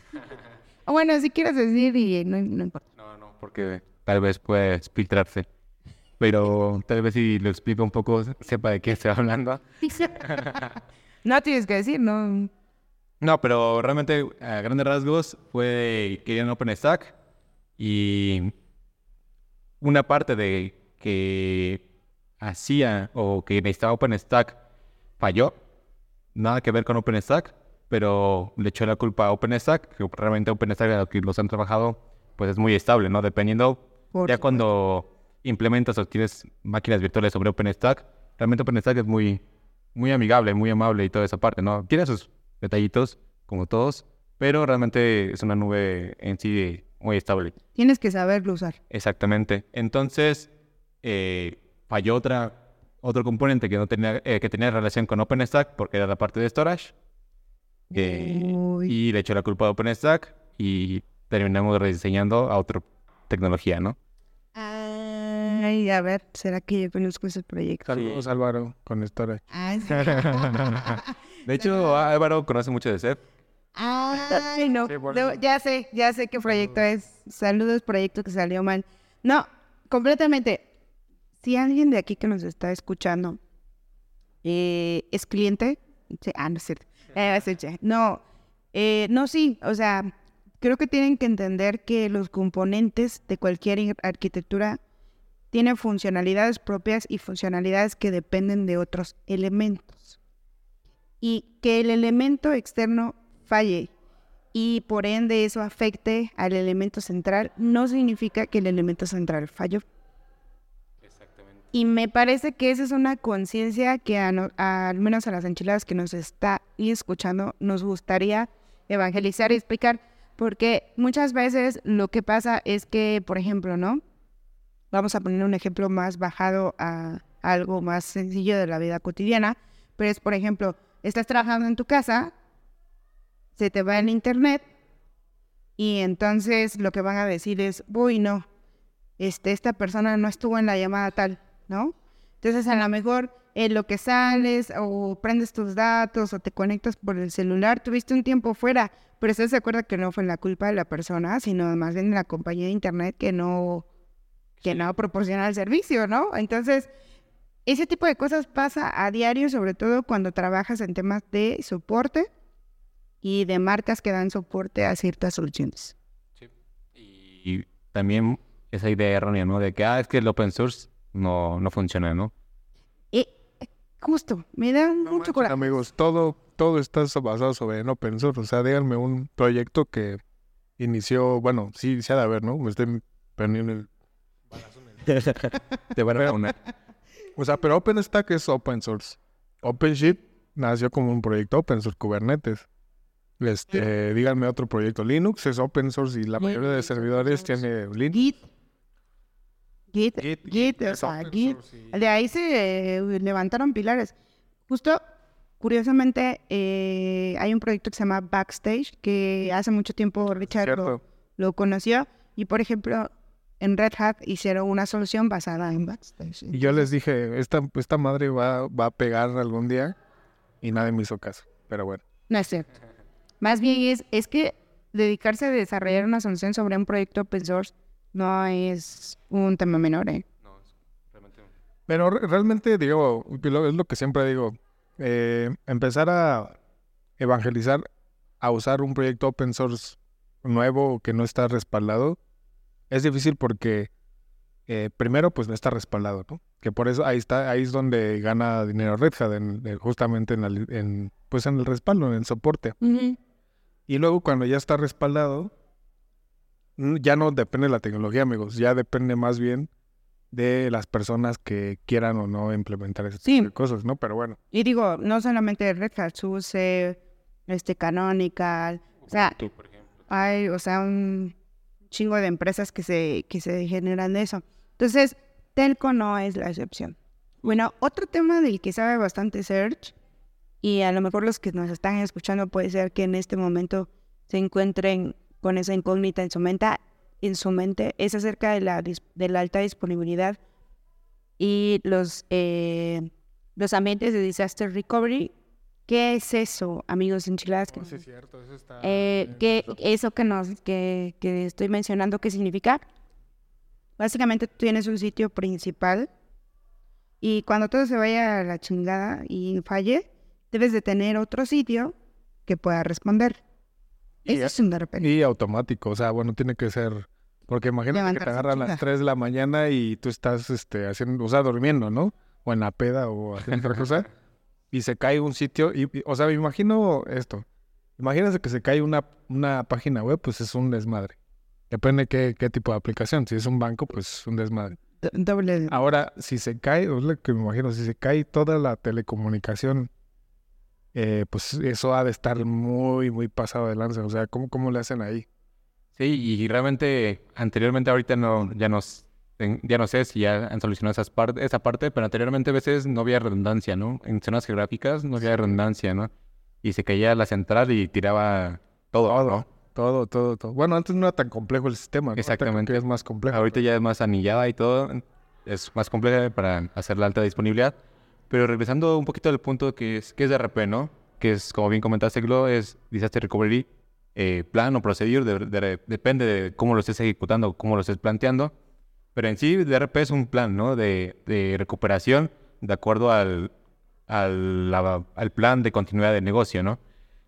O bueno, si quieres decir y no, no importa. No, no, porque tal vez puede filtrarse. Pero tal vez si lo explico un poco, sepa de qué estoy hablando. No tienes que decir, no. No, pero realmente a grandes rasgos fue querían OpenStack y una parte de que hacía o que necesitaba OpenStack falló. Nada que ver con OpenStack, pero le echó la culpa a OpenStack, que realmente OpenStack, a lo que los han trabajado, pues es muy estable, ¿no? Dependiendo, Por ya supuesto. cuando implementas o tienes máquinas virtuales sobre OpenStack, realmente OpenStack es muy, muy amigable, muy amable y toda esa parte, ¿no? Tiene sus detallitos, como todos, pero realmente es una nube en sí muy estable. Tienes que saberlo usar. Exactamente. Entonces, eh, falló otra, otro componente que no tenía, eh, que tenía relación con OpenStack, porque era la parte de storage. eh, Uy. y le echó la culpa a OpenStack y terminamos rediseñando a otra tecnología, ¿no? Ay, a ver, ¿será que yo conozco ese proyecto? Saludos, Álvaro, con Storage. Ay, sí. De hecho, Álvaro conoce mucho de Ceph. Ay, no, Sí, por no, eso. ya sé, ya sé qué proyecto es. Saludos, proyecto que salió mal. No, completamente. Si alguien de aquí que nos está escuchando eh, es cliente, sí, ah, no es cierto. Eh, es cierto. No, eh, no, sí, o sea, creo que tienen que entender que los componentes de cualquier arquitectura tienen funcionalidades propias y funcionalidades que dependen de otros elementos. Y que el elemento externo falle y por ende eso afecte al elemento central, no significa que el elemento central falló. Exactamente. Y me parece que esa es una conciencia que a no, a, al menos a las enchiladas que nos está escuchando nos gustaría evangelizar y explicar, porque muchas veces lo que pasa es que, por ejemplo, ¿no? Vamos a poner un ejemplo más bajado a, a algo más sencillo de la vida cotidiana, pero es, por ejemplo, estás trabajando en tu casa, se te va el internet y entonces lo que van a decir es, uy, no, este, esta persona no estuvo en la llamada tal, ¿no? Entonces a lo mejor en lo que sales o prendes tus datos o te conectas por el celular, tuviste un tiempo fuera, pero estás de acuerdo que no fue la culpa de la persona, sino más bien de la compañía de internet que no, que no proporciona el servicio, ¿no? Entonces, ese tipo de cosas pasa a diario, sobre todo cuando trabajas en temas de soporte y de marcas que dan soporte a ciertas soluciones. Sí. Y también esa idea errónea, ¿no? De que, ah, es que el open source no, no funciona, ¿no? Y justo, me da No mucho coraje. Amigos, todo, todo está basado sobre en open source. O sea, díganme un proyecto que inició, bueno, sí, se ha de haber, ¿no? Me estoy perdiendo el... Te van a poner. O sea, pero OpenStack es open source. OpenShift nació como un proyecto open source, Kubernetes. Este, díganme otro proyecto. Linux es open source y la mayoría de servidores tiene Linux. Git. Git, Git, Git, Git o es sea, open Git. source y- De ahí se eh, levantaron pilares. Justo, curiosamente, eh, hay un proyecto que se llama Backstage, que hace mucho tiempo Richard lo, Cierto. lo conoció. Y, por ejemplo, en Red Hat hicieron una solución basada en Backstage. Y yo les dije, esta, esta madre va, va a pegar algún día y nadie me hizo caso. Pero bueno. No es cierto. Más bien es, es que dedicarse a desarrollar una solución sobre un proyecto open source no es un tema menor, ¿eh? No, es realmente... Pero re- realmente, digo, lo- es lo que siempre digo, eh, empezar a evangelizar, a usar un proyecto open source nuevo que no está respaldado, es difícil porque eh, primero pues no está respaldado, ¿no? Que por eso ahí está, ahí es donde gana dinero Red Hat, en- en- justamente en, la li- en, pues en el respaldo, en el soporte. Y luego cuando ya está respaldado, mm, ya no depende de la tecnología, amigos, ya depende más bien de las personas que quieran o no implementar ese Sí. tipo de cosas, ¿no? Pero bueno, Y digo, no solamente Red Hat, SUSE, este, Canonical, o sea, Tú, por ejemplo. hay, o sea, un chingo de empresas que se, que se generan de eso. Entonces, Telco no es la excepción. Bueno, otro tema del que sabe bastante Serge, y a lo mejor los que nos están escuchando puede ser que en este momento se encuentren con esa incógnita en su mente, en su mente es acerca de la, dis- de la alta disponibilidad y los, eh, los ambientes de disaster recovery. ¿Qué es eso, amigos enchiladas? no, sí es cierto, eso está... Eh, ¿qué, eso que nos que, que estoy mencionando, ¿qué significa? Básicamente tú tienes un sitio principal y cuando todo se vaya a la chingada y falle, debes de tener otro sitio que pueda responder. Y- Eso es un de repente. Y automático, o sea, bueno, tiene que ser... Porque imagínate que te Levantarse agarran a chinga. las tres de la mañana y tú estás este, haciendo, o sea, durmiendo, ¿no? O en la peda o haciendo otra cosa. Y se cae un sitio, y, y- o sea, me imagino esto. Imagínate que se cae una, una página web, pues es un desmadre. Depende qué, qué tipo de aplicación. Si es un banco, pues es un desmadre. Do- Doble. Ahora, si se cae, es lo que me imagino, si se cae toda la telecomunicación, eh, pues eso ha de estar muy, muy pasado de lanza. O sea, ¿cómo, cómo le hacen ahí? Sí, y realmente, anteriormente, ahorita no, ya nos, en- ya no sé si ya han solucionado esas par- esa parte, pero anteriormente a veces no había redundancia, ¿no? En zonas geográficas no había redundancia, ¿no? Y se caía la central y tiraba todo, Todo, ¿no? todo, todo, todo. Bueno, antes no era tan complejo el sistema, ¿no? Ahorita creo Exactamente. que es más complejo. Ahorita ya es más anillada y todo, es más compleja para hacer la alta disponibilidad. Pero regresando un poquito al punto que es, que es D R P, ¿no? Que es, como bien comentaste, Glo, es Disaster Recovery, eh, plan o procedure, de- de- depende de cómo lo estés ejecutando, cómo lo estés planteando. Pero en sí, D R P es un plan, ¿no? De, de recuperación de acuerdo al, al, la- al plan de continuidad de negocio, ¿no?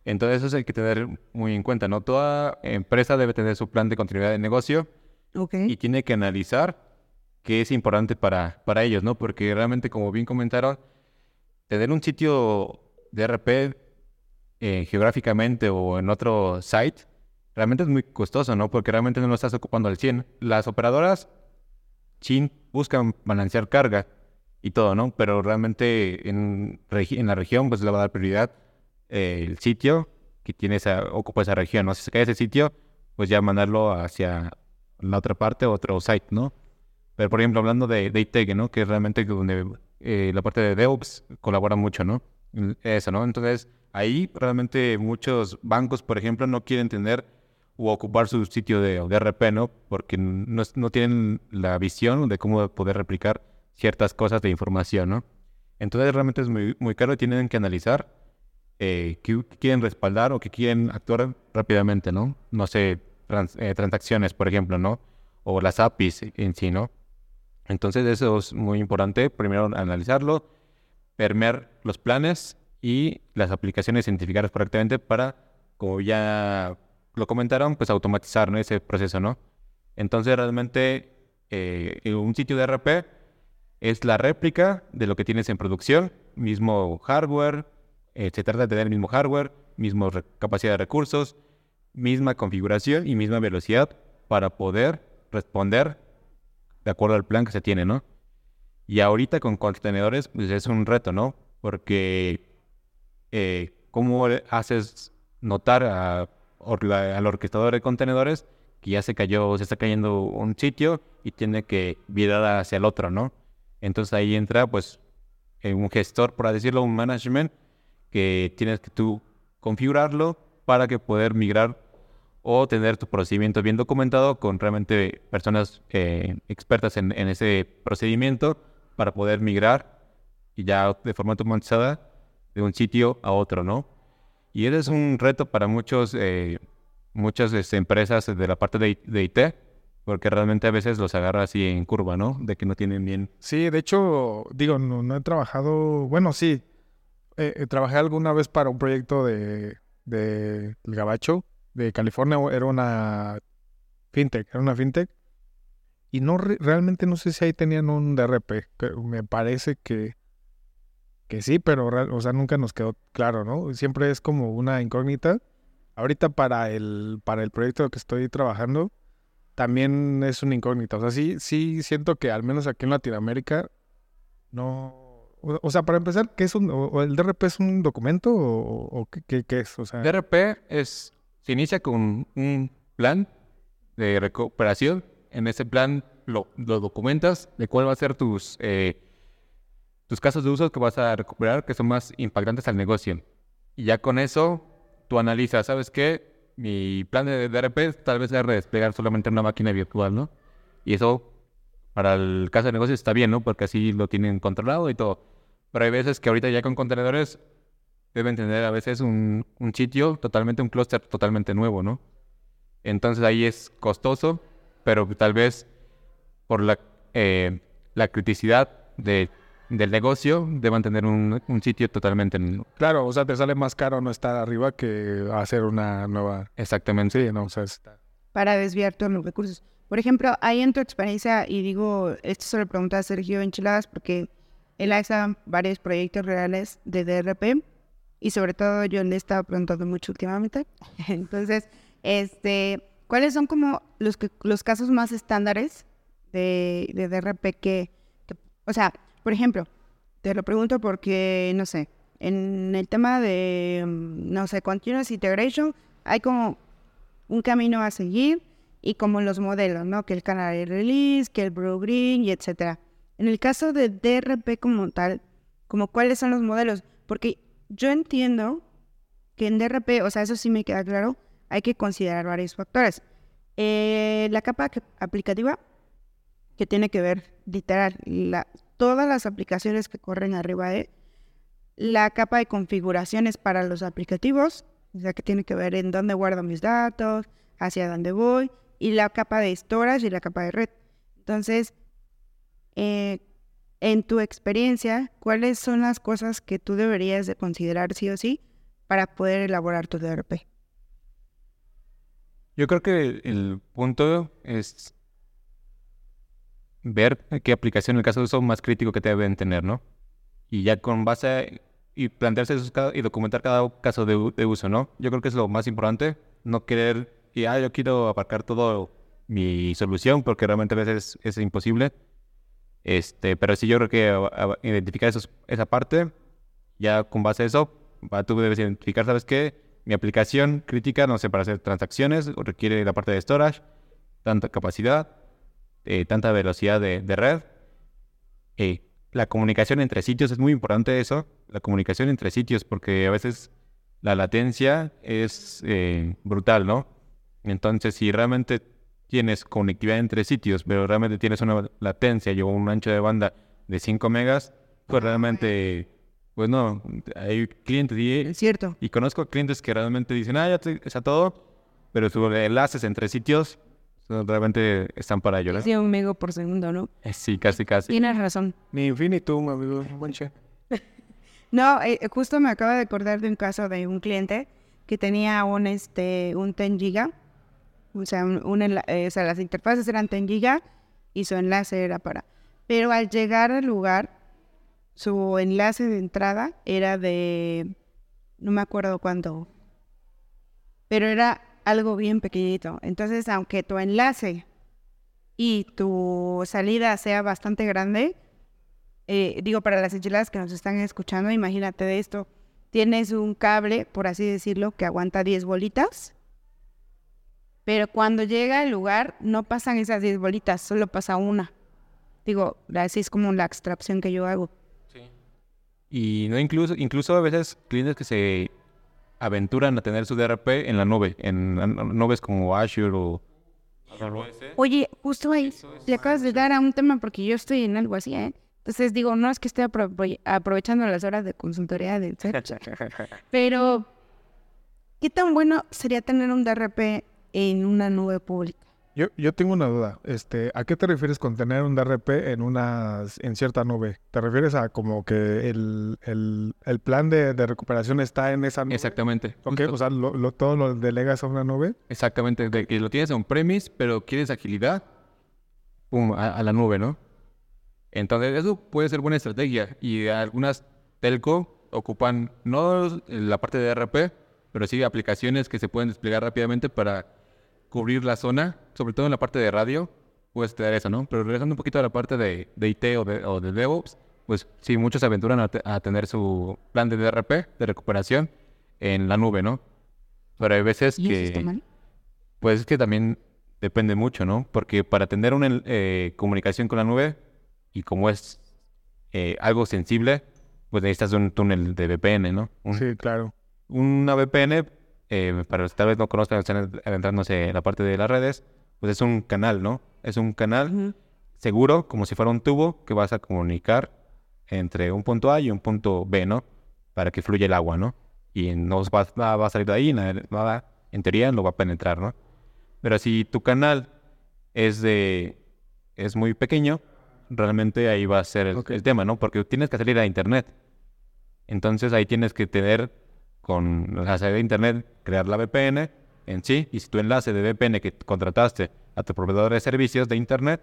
Entonces eso hay que tener muy en cuenta, ¿no? Toda empresa debe tener su plan de continuidad de negocio Ok. y tiene que analizar qué es importante para, para ellos, ¿no? Porque realmente, como bien comentaron, tener un sitio de E R P eh, geográficamente o en otro site realmente es muy costoso, ¿no? Porque realmente no lo estás ocupando al cien. Las operadoras chin buscan balancear carga y todo, ¿no? Pero realmente en, regi- en la región pues le va a dar prioridad eh, el sitio que tiene esa, ocupa esa región, ¿no? Si se cae ese sitio, pues ya mandarlo hacia la otra parte, otro site, ¿no? Pero por ejemplo, hablando de, de I T E, ¿no? Que es realmente donde eh, la parte de DevOps colabora mucho, ¿no? En Eso, ¿no? Entonces, ahí realmente muchos bancos, por ejemplo, no quieren tener o ocupar su sitio de, de E R P, ¿no? Porque no, es- no tienen la visión de cómo poder replicar ciertas cosas de información, ¿no? Entonces, realmente es muy, muy caro y tienen que analizar eh, qué quieren respaldar o qué quieren actuar rápidamente, ¿no? No sé, trans- eh, transacciones, por ejemplo, ¿no? O las A P Is en sí, ¿no? Entonces eso es muy importante, primero analizarlo, permear los planes y las aplicaciones, identificarlas correctamente para, como ya lo comentaron, pues automatizar, ¿no? Ese proceso, ¿no? Entonces realmente eh, un sitio de E R P es la réplica de lo que tienes en producción, mismo hardware, eh, se trata de tener el mismo hardware, misma capacidad de recursos, misma configuración y misma velocidad para poder responder de acuerdo al plan que se tiene, ¿no? Y ahorita con contenedores, pues es un reto, ¿no? Porque eh, ¿cómo le haces notar a, or- la- al orquestador de contenedores que ya se cayó, se está cayendo un sitio y tiene que virar hacia el otro, ¿no? Entonces ahí entra, pues, eh, un gestor, por así decirlo, un management, que tienes que tú configurarlo para que poder migrar o tener tu procedimiento bien documentado con realmente personas eh, expertas en, en ese procedimiento para poder migrar y ya de forma automatizada de un sitio a otro, ¿no? Y ese es un reto para muchos, eh, muchas este, empresas de la parte de, I- de I T, porque realmente a veces los agarra así en curva, ¿no? De que no tienen bien. Sí, de hecho, digo, no, no he trabajado, bueno, sí, eh, eh, trabajé alguna vez para un proyecto de, de El Gabacho, de California, o- era una fintech, era una fintech, y no re- realmente no sé si ahí tenían un D R P, que me parece que, que sí, pero, real- o sea, nunca nos quedó claro, ¿no? Siempre es como una incógnita. Ahorita para el, para el proyecto que estoy trabajando, también es una incógnita. O sea, sí, sí siento que al menos aquí en Latinoamérica no. O, o sea, para empezar, ¿qué es un, o, o el D R P es un documento o, o qué, qué- qué es? O sea, D R P es, se inicia con un plan de recuperación. En ese plan lo, lo documentas de cuál va a ser tus, eh, tus casos de uso que vas a recuperar que son más impactantes al negocio. Y ya con eso tú analizas, ¿sabes qué? Mi plan de D R P tal vez sea redesplegar solamente una máquina virtual, ¿no? Y eso para el caso de negocio está bien, ¿no? Porque así lo tienen controlado y todo. Pero hay veces que ahorita ya con contenedores deben tener a veces un, un sitio totalmente, un clúster totalmente nuevo, ¿no? Entonces ahí es costoso, pero tal vez por la, eh, la criticidad de, del negocio deban tener un, un sitio totalmente nuevo. claro, o sea, te sale más caro no estar arriba que hacer una nueva. Exactamente. Sí, no, o sea, está. Para desviar todos los recursos. Por ejemplo, ahí en tu experiencia, y digo, esto se lo pregunto a Sergio Enchiladas, porque él hace varios proyectos reales de D R P, y sobre todo yo le he estado preguntando mucho últimamente. Entonces, este, ¿cuáles son como los, que, los casos más estándares de, de D R P que, que, o sea, por ejemplo, te lo pregunto porque, no sé, en el tema de, mm, no sé, Continuous Integration, hay como un camino a seguir y como los modelos, ¿no? Que el Canary Release, que el Blue Green y etcétera. En el caso de D R P como tal, como cuáles son los modelos, porque yo entiendo que en D R P, o sea, eso sí me queda claro, hay que considerar varios factores. Eh, la capa que- aplicativa, que tiene que ver literal, la, todas las aplicaciones que corren arriba de la capa de configuraciones para los aplicativos, o sea, que tiene que ver en dónde guardo mis datos, hacia dónde voy, y la capa de storage y la capa de red. Entonces, eh, en tu experiencia, ¿cuáles son las cosas que tú deberías de considerar sí o sí para poder elaborar tu D R P? Yo creo que el, el punto es ver qué aplicación, en el caso de uso más crítico que te deben tener, ¿no? Y ya con base a, y plantearse esos ca- y documentar cada caso de, u- de uso, ¿no? Yo creo que es lo más importante, no querer y ah, yo quiero abarcar todo mi solución porque realmente a veces es imposible. Este, pero sí yo creo que a- a- identificar esos, esa parte, ya con base a eso, va, tú debes identificar, ¿sabes qué? Mi aplicación crítica, no sé, para hacer transacciones, requiere la parte de storage, tanta capacidad, eh, tanta velocidad de, de red. Eh, la comunicación entre sitios es muy importante eso, la comunicación entre sitios, porque a veces la latencia es eh, brutal, ¿no? Entonces, si realmente tienes conectividad entre sitios, pero realmente tienes una latencia y un ancho de banda de cinco megas, pues realmente, pues no, hay clientes y, Es cierto. y conozco clientes que realmente dicen, ah, ya te- está todo, pero sus enlaces entre sitios son- realmente están para llorar. Sí, un mego por segundo, ¿no? Eh, Sí, casi, casi. Tienes razón. Ni infinitum, amigo. Manche. No, eh, justo me acabo de acordar de un caso de un cliente que tenía un, este, un diez giga. O sea, un, un enla- eh, o sea, las interfaces eran diez giga y su enlace era para... Pero al llegar al lugar, su enlace de entrada era de... No me acuerdo cuánto. Pero era algo bien pequeñito. Entonces, aunque tu enlace y tu salida sea bastante grande, eh, digo, para las enchiladas que nos están escuchando, imagínate de esto. Tienes un cable, por así decirlo, que aguanta diez bolitas, pero cuando llega al lugar no pasan esas diez bolitas, solo pasa una. Digo, así es como la extracción que yo hago. Y no incluso, incluso a veces clientes que se aventuran a tener su D R P en la nube, en, en nubes como Azure o... Oye, justo ahí le acabas de dar a un tema porque yo estoy en algo así, ¿eh? Entonces digo, no es que esté apro- aprovechando las horas de consultoría del C E R, pero ¿qué tan bueno sería tener un D R P en una nube pública? Yo, yo tengo una duda. Este, ¿a qué te refieres con tener un D R P en una, en cierta nube? ¿Te refieres a como que el, el, el plan de, de recuperación está en esa nube? Exactamente. Ok, justo- o sea, lo, lo- todo lo delegas a una nube. Exactamente, de que lo tienes on-premise, pero quieres agilidad, pum, a, a la nube, ¿no? Entonces, eso puede ser buena estrategia. Y algunas telco ocupan no la parte de D R P, pero sí aplicaciones que se pueden desplegar rápidamente para cubrir la zona, sobre todo en la parte de radio, puedes tener eso, ¿no? Pero regresando un poquito a la parte de, de I T o de, o de DevOps, pues sí, muchos se aventuran a, te- a tener su plan de D R P, de recuperación, en la nube, ¿no? Pero hay veces ¿Y eso que... está mal? Pues es que también depende mucho, ¿no? Porque para tener una eh, comunicación con la nube, y como es eh, algo sensible, pues necesitas un túnel de V P N, ¿no? Un- Sí, claro. Una V P N, eh, para los que tal vez no conozcan, están adentrándose en la parte de las redes, pues es un canal, ¿no? Es un canal Ujú. seguro, como si fuera un tubo que vas a comunicar entre un punto A y un punto B, ¿no? Para que fluya el agua, ¿no? Y no va, nada va a salir de ahí, nada, nada, en teoría, no va a penetrar, ¿no? Pero si tu canal es de es muy pequeño, realmente ahí va a ser el, Ok. el tema, ¿no? Porque tienes que salir a internet. Entonces ahí tienes que tener con la salida de internet, crear la V P N en sí, y si tu enlace de V P N que contrataste a tu proveedor de servicios de internet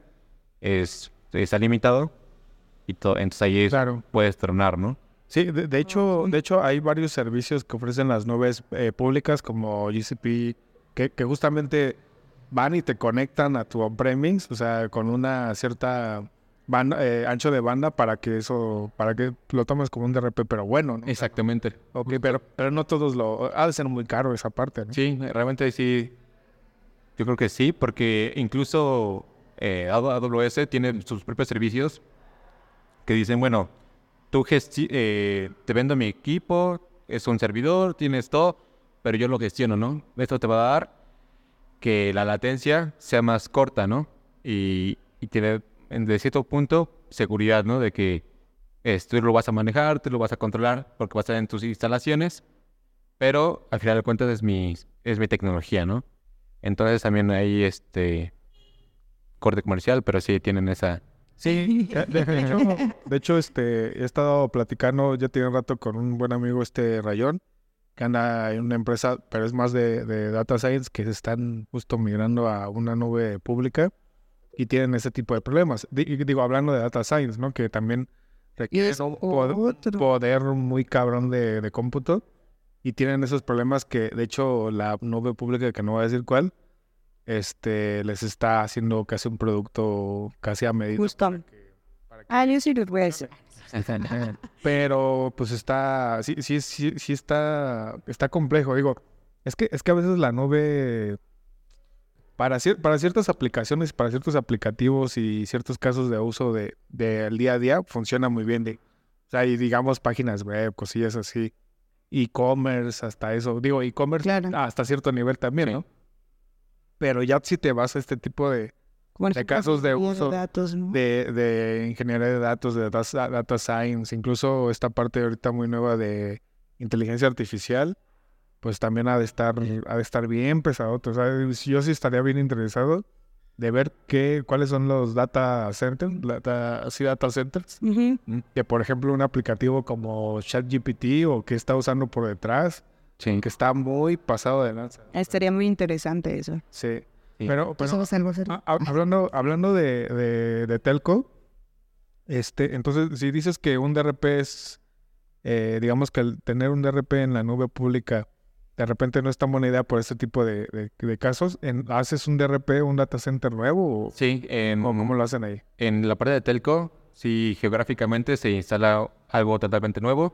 es, está limitado, y to- entonces ahí es- Claro. puedes tronar, ¿no? Sí, de, de hecho, de hecho hay varios servicios que ofrecen las nubes eh, públicas como G C P que, que justamente van y te conectan a tu on-premise, o sea, con una cierta banda, eh, ancho de banda para que eso, para que lo tomes como un D R P, pero bueno, ¿no? Exactamente. Ok, pero, pero no todos lo... Ha de ser muy caro esa parte, ¿no? Sí, realmente sí. Yo creo que sí, porque incluso eh, A W S tiene sus propios servicios que dicen, bueno, tú gesti- eh, te vendo mi equipo, es un servidor, tienes todo, pero yo lo gestiono, ¿no? Esto te va a dar que la latencia sea más corta, ¿no? Y, y tiene, en- de cierto punto, seguridad, ¿no? De que eh, tú lo vas a manejar, tú lo vas a controlar, porque va a estar en tus instalaciones, pero al final de cuentas es mi, es mi tecnología, ¿no? Entonces también hay este corte comercial, pero sí tienen esa... Sí, de, de hecho, de hecho, este, he estado platicando, ya tiene rato con un buen amigo, este Rayón, que anda en una empresa, pero es más de, de data science, que se están justo migrando a una nube pública y tienen ese tipo de problemas. D- digo, hablando de data science, ¿no? Que también requiere un pod- poder muy cabrón de, de cómputo y tienen esos problemas que, de hecho, la nube pública, que no voy a decir cuál, este, les está haciendo casi un producto casi a medida. Justo. para que- para que- Ah, yo sí los voy a decir. Pero pues está, sí, sí, sí, sí está, está complejo. Digo, es que, es que a veces la nube, para, cier- para ciertas aplicaciones, para ciertos aplicativos y ciertos casos de uso de, del día a día, funciona muy bien. De, o sea, y digamos páginas web, cosillas así, e-commerce, hasta eso. Digo, e-commerce Claro. hasta cierto nivel también, Sí. ¿no? Pero ya si te vas a este tipo de, Como de casos de uso datos, ¿no? de, de ingeniería de datos, de data, data science, incluso esta parte ahorita muy nueva de inteligencia artificial, pues también ha de estar, ha de estar bien pesado. O sea, yo sí estaría bien interesado de ver qué, cuáles son los data centers, data, sí, data centers, Ujú. que por ejemplo un aplicativo como ChatGPT o que está usando por detrás, Sí. que está muy pasado de lanza. Estaría muy interesante eso. Sí. Sí. Pero, ¿Tú pero sabes algo acerca? Ah, hab- hablando, hablando de, de, de telco, este, entonces, si dices que un D R P es, eh, digamos que el tener un D R P en la nube pública, de repente no es tan buena idea por este tipo de, de- de casos, en- ¿haces un D R P, un data center nuevo o Sí, en, o cómo lo hacen ahí? en la parte de telco, sí, geográficamente se instala algo totalmente nuevo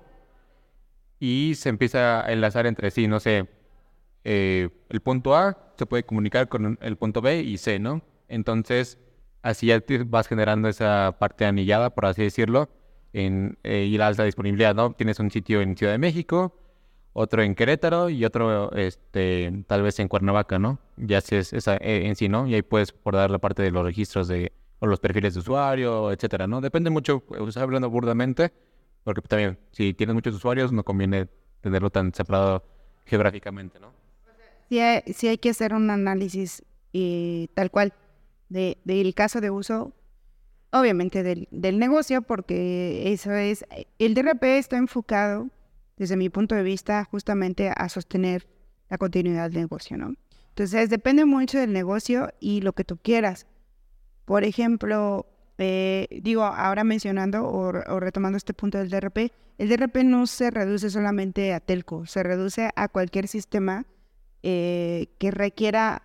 y se empieza a enlazar entre sí, no sé, eh, el punto A se puede comunicar con el punto B y C, ¿no? Entonces, así ya te vas generando esa parte anillada, por así decirlo, en, eh, y la alta disponibilidad, ¿no? Tienes un sitio en Ciudad de México, otro en Querétaro y otro, este, tal vez en Cuernavaca, ¿no? Ya haces esa eh, en sí, ¿no? Y ahí puedes guardar la parte de los registros de, o los perfiles de usuario, etcétera, ¿no? Depende mucho, o sea, hablando burdamente, porque también, si tienes muchos usuarios, no conviene tenerlo tan separado geográficamente, ¿no? Sí hay, sí hay que hacer un análisis eh, tal cual de, del caso de uso, obviamente del, del negocio, porque eso es, el D R P está enfocado, desde mi punto de vista, justamente a sostener la continuidad del negocio, ¿no? Entonces, depende mucho del negocio y lo que tú quieras. Por ejemplo, eh, digo, ahora mencionando o, o retomando este punto del D R P, el D R P no se reduce solamente a telco, se reduce a cualquier sistema eh, que requiera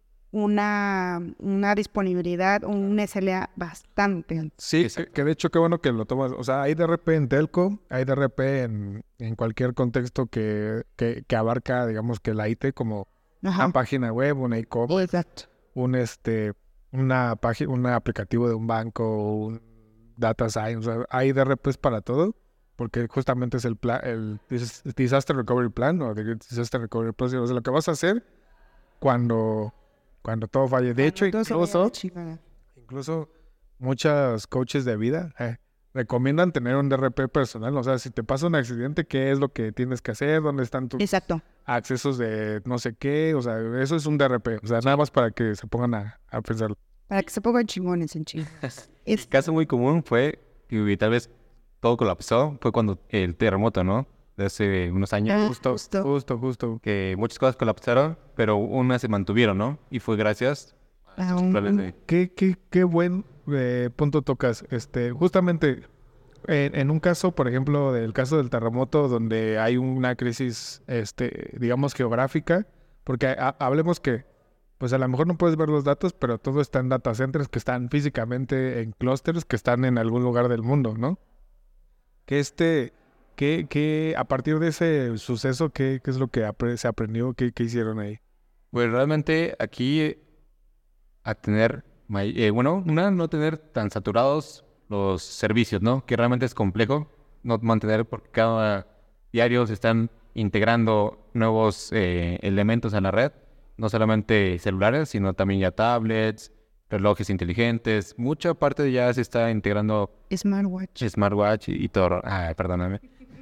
una, una disponibilidad, un S L A bastante alto. Sí, que, que de hecho qué bueno que lo tomas. O sea, hay D R P en telco, hay D R P en, en cualquier contexto que, que, que abarca, digamos que la I T, como una página web, un e-commerce, Exacto. un este, una página, un aplicativo de un banco, un data science. O sea, hay D R Ps para todo, porque justamente es el plan, el dis- disaster recovery plan o the disaster recovery process. O sea, lo que vas a hacer cuando, cuando todo falle. De hecho, Cuando todo se vaya a incluso la chingada. Incluso muchos coaches de vida eh, recomiendan tener un D R P personal. O sea, si te pasa un accidente, ¿qué es lo que tienes que hacer? ¿Dónde están tus Exacto. accesos de no sé qué? O sea, eso es un D R P. O sea, nada más para que se pongan a, a pensar. Para que se pongan chingones en chingo. El caso muy común fue, y tal vez todo colapsó, fue cuando el terremoto, ¿no? De hace unos años. Ah, Justo, justo. justo, justo. Que muchas cosas colapsaron, pero unas se mantuvieron, ¿no? Y fue gracias a estos Ah, planes de... Qué, qué, qué buen eh, punto tocas. Este, justamente en, en un caso, por ejemplo, del caso del terremoto, donde hay una crisis, este, digamos, geográfica, porque ha- hablemos que, pues a lo mejor no puedes ver los datos, pero todo está en data centers que están físicamente en clústeres que están en algún lugar del mundo, ¿no? Que este, que, que a partir de ese suceso, ¿qué, qué es lo que apre- se aprendió? ¿Qué, qué hicieron ahí? Pues realmente aquí eh, a tener, may- eh, bueno, una, no tener tan saturados los servicios, ¿no? Que realmente es complejo no mantener porque cada diario se están integrando nuevos eh, elementos a la red, no solamente celulares, sino también ya tablets, relojes inteligentes, mucha parte ya se está integrando Smartwatch. smartwatch y, y todo. Ay, perdóname.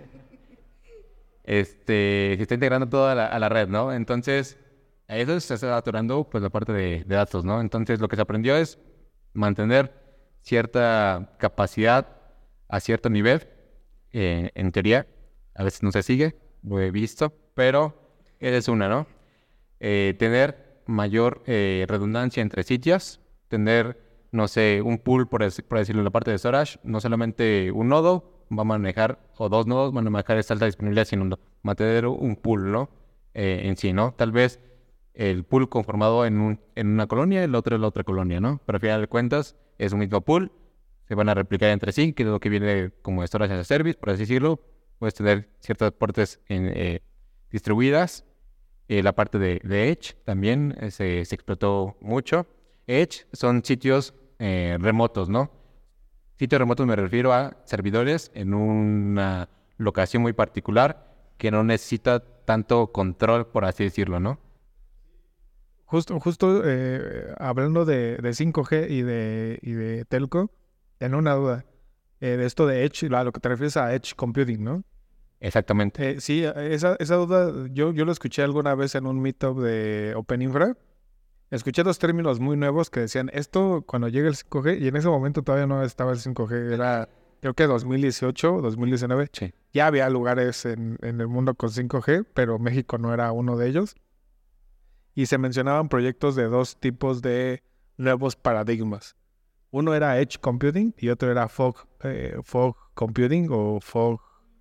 Este, se está integrando todo a la, a la red, ¿no? Entonces, a eso se está saturando pues la parte de, de datos, ¿no? Entonces, lo que se aprendió es mantener cierta capacidad a cierto nivel, eh, en teoría. A veces no se sigue, lo he visto, pero esa es una, ¿no? Eh, tener mayor eh, redundancia entre sitios, tener, no sé, un pool, por, dec- por decirlo en la parte de storage, no solamente un nodo va a manejar, o dos nodos van a manejar esta alta disponibilidad, sino va a tener un pool, ¿no? Eh, en sí, ¿no? Tal vez el pool conformado en, un, en una colonia y el otro en la otra colonia, ¿no? Pero al final de cuentas es un mismo pool, se van a replicar entre sí, que es lo que viene como storage as a service, por así decirlo. Puedes tener ciertas partes en, eh, distribuidas. Eh, la parte de, de Edge también eh, se, se explotó mucho. Edge son sitios eh, remotos, ¿no? Sitios remotos me refiero a servidores en una locación muy particular que no necesita tanto control, por así decirlo, ¿no? Justo, justo eh, hablando de, de cinco G y de, y de telco, tengo una duda. Eh, de esto de Edge, a lo que te refieres a Edge Computing, ¿no? Exactamente. Eh, sí, esa, esa duda yo, yo lo escuché alguna vez en un meetup de Open Infra. Escuché dos términos muy nuevos que decían esto cuando llegue el cinco G, y en ese momento todavía no estaba el cinco G, era creo que dos mil dieciocho, dos mil diecinueve. Sí. Ya había lugares en, en el mundo con cinco G, pero México no era uno de ellos. Y se mencionaban proyectos de dos tipos de nuevos paradigmas. Uno era Edge Computing y otro era Fog, eh, Fog Computing o Fog,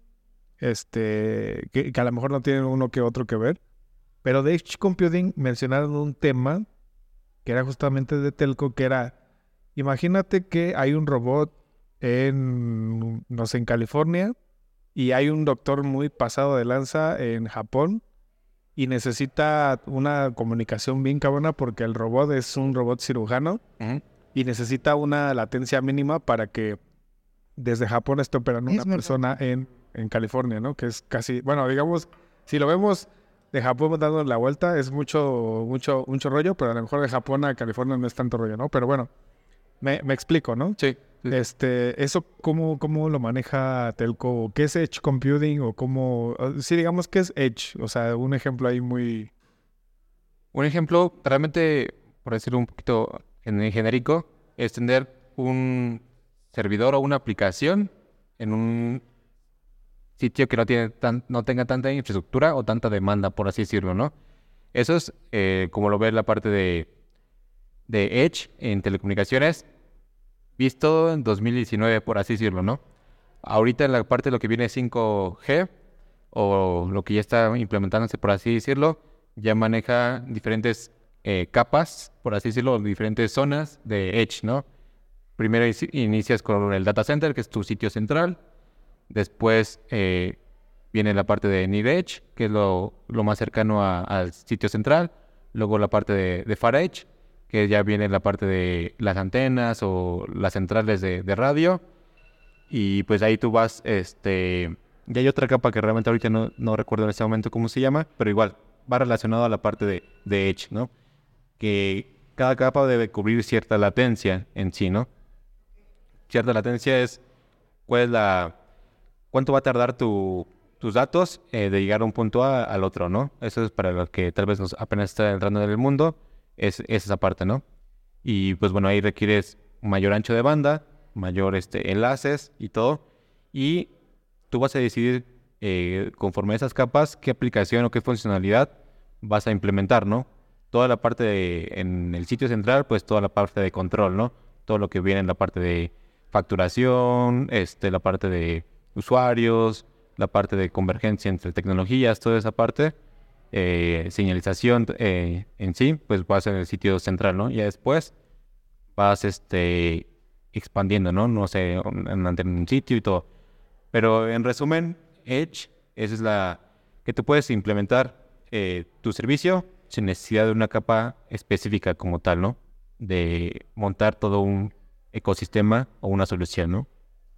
este, que, que a lo mejor no tienen uno que otro que ver. Pero de Edge Computing mencionaron un tema que era justamente de telco, que era, imagínate que hay un robot en, no sé, en California, y hay un doctor muy pasado de lanza en Japón, y necesita una comunicación bien cabrona porque el robot es un robot cirujano Uh-huh. y necesita una latencia mínima para que desde Japón esté operando Es una verdad. persona en, en California, ¿no? Que es casi, bueno, digamos, si lo vemos de Japón dando la vuelta, es mucho, mucho, mucho rollo, pero a lo mejor de Japón a California no es tanto rollo, ¿no? Pero bueno, me, me explico, ¿no? Sí. sí. Este, eso, ¿cómo, cómo lo maneja Telco? ¿Qué es Edge Computing? O cómo, uh, sí, digamos que es Edge, o sea, un ejemplo ahí muy... Un ejemplo, realmente, por decirlo un poquito en genérico, es tener un servidor o una aplicación en un sitio que no tiene tan, no tenga tanta infraestructura o tanta demanda, por así decirlo, ¿no? Eso es eh, como lo ve la parte de, de Edge en telecomunicaciones, visto en dos mil diecinueve, por así decirlo, ¿no? Ahorita en la parte de lo que viene cinco G, o lo que ya está implementándose, por así decirlo, ya maneja diferentes eh, capas, por así decirlo, diferentes zonas de Edge, ¿no? Primero inici- inicias con el data center, que es tu sitio central. Después eh, viene la parte de Near Edge, que es lo, lo más cercano a- al sitio central. Luego la parte de, de Far Edge, que ya viene la parte de las antenas o las centrales de, de radio. Y pues ahí tú vas, este... Y hay otra capa que realmente ahorita no, no recuerdo en este momento cómo se llama, pero igual, va relacionado a la parte de, de Edge, ¿no? Que cada capa debe cubrir cierta latencia en sí, ¿no? Cierta latencia es cuál es la... cuánto va a tardar tu, tus datos eh, de llegar de un punto A al otro, ¿no? Eso es para los que tal vez nos apenas está entrando en el mundo, es, es esa parte, ¿no? Y pues bueno, ahí requieres mayor ancho de banda, mayor este, enlaces y todo. Y tú vas a decidir, eh, conforme a esas capas, qué aplicación o qué funcionalidad vas a implementar, ¿no? Toda la parte de, en el sitio central, pues toda la parte de control, ¿no? Todo lo que viene en la parte de facturación, este, la parte de usuarios, la parte de convergencia entre tecnologías, toda esa parte, eh, señalización eh, en sí, pues va a ser el sitio central, ¿no? Y después vas este, expandiendo, ¿no? No sé, un- en en un sitio y todo. Pero en resumen, Edge, esa es la que tú puedes implementar eh, tu servicio sin necesidad de una capa específica como tal, ¿no? De montar todo un ecosistema o una solución, ¿no?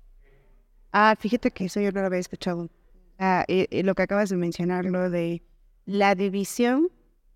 Ah, fíjate que eso yo no lo había escuchado. Ah, y- y lo que acabas de mencionar, lo de la división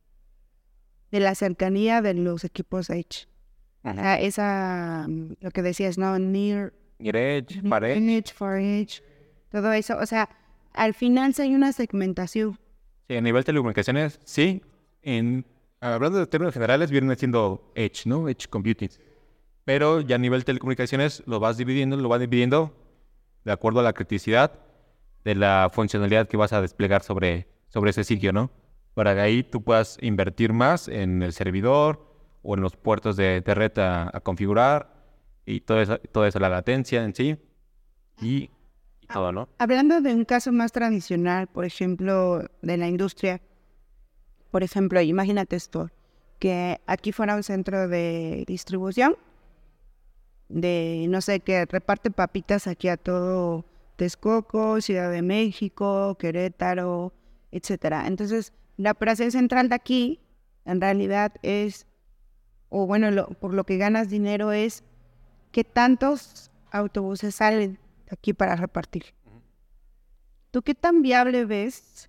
de la cercanía de los equipos Edge. Ah, esa, mm, lo que decías, ¿no? Near, Near Edge, near Far Edge. Edge, Far Edge, todo eso. O sea, al final sí hay una segmentación. Sí, a nivel de telecomunicaciones, sí. En, hablando de términos generales, viene siendo Edge, ¿no? Edge Computing. Pero ya a nivel de telecomunicaciones lo vas dividiendo, lo vas dividiendo de acuerdo a la criticidad de la funcionalidad que vas a desplegar sobre, sobre ese sitio, ¿no? Para que ahí tú puedas invertir más en el servidor o en los puertos de, de red a, a configurar y toda esa, toda esa la latencia en sí y, y todo, ¿no? Hablando de un caso más tradicional, por ejemplo, de la industria, por ejemplo, imagínate esto, que aquí fuera un centro de distribución, de, no sé, que reparte papitas aquí a todo Texcoco, Ciudad de México, Querétaro, etcétera. Entonces, la operación central de aquí, en realidad es, o bueno, lo, por lo que ganas dinero es, ¿qué tantos autobuses salen aquí para repartir? ¿Tú qué tan viable ves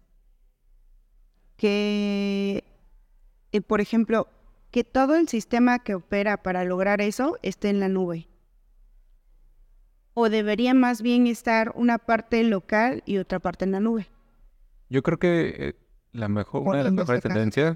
que, eh, por ejemplo, que todo el sistema que opera para lograr eso esté en la nube? ¿O debería más bien estar una parte local y otra parte en la nube? Yo creo que eh, la mejor, una de las mejores tendencias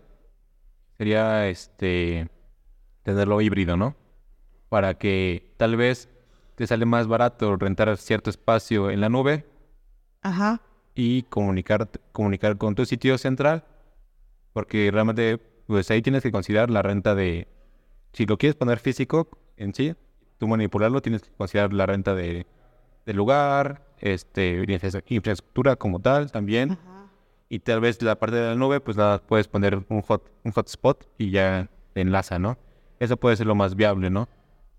sería este tenerlo híbrido, ¿no? Para que tal vez te sale más barato rentar cierto espacio en la nube. Ajá. Y comunicar, comunicar con tu sitio central, porque realmente pues ahí tienes que considerar la renta de, si lo quieres poner físico en sí, tú manipularlo, tienes que considerar la renta de, del lugar, este, infraestructura como tal también. Ajá. Y tal vez la parte de la nube, pues la puedes poner un hot, un hotspot y ya te enlaza, ¿no? Eso puede ser lo más viable, ¿no?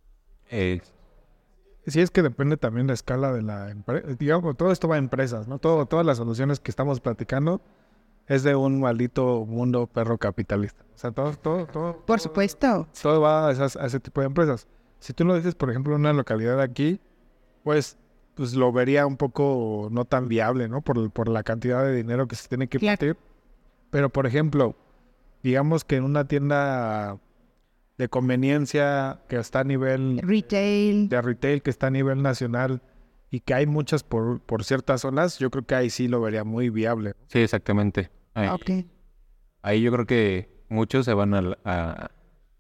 Eh, Sí, es que depende también la escala de la empresa. Digamos, todo esto va a empresas, ¿no? Todo, todas las soluciones que estamos platicando es de un maldito mundo perro capitalista. O sea, todo, todo, todo. Por supuesto. Todo, todo va a, esas, a ese tipo de empresas. Si tú lo dices, por ejemplo, en una localidad aquí, pues, pues lo vería un poco no tan viable, ¿no? Por, por la cantidad de dinero que se tiene que invertir. Claro. Pero, por ejemplo, digamos que en una tienda de conveniencia que está a nivel retail, de retail que está a nivel nacional y que hay muchas por, por ciertas zonas, yo creo que ahí sí lo vería muy viable. Sí, exactamente. Ahí, okay. ahí yo creo que muchos se van al, a,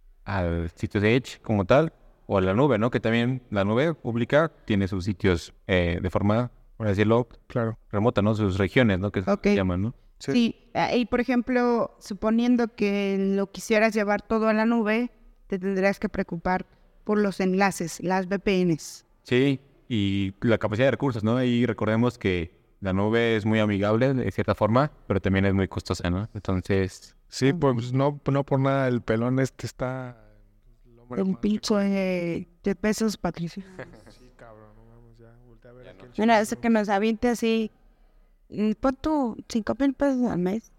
al sitio de Edge como tal, o a la nube, ¿no? Que también la nube pública tiene sus sitios eh, de forma, por decirlo, claro, remota, ¿no? Sus regiones, ¿no? Que okay. se llaman, ¿no? Sí. sí, y por ejemplo, suponiendo que lo quisieras llevar todo a la nube, te tendrías que preocupar por los enlaces, las V P Ns. Sí, y la capacidad de recursos, ¿no? Y recordemos que la nube es muy amigable de cierta forma, pero también es muy costosa, ¿no? Entonces... Sí, pues no, no por nada el pelón este está... Un pincho de, de pesos, Patricio. Sí, cabrón, no vamos ya, voltea a ver aquí. Mira, ese que nos aviente así, pon tú cinco mil pesos al mes.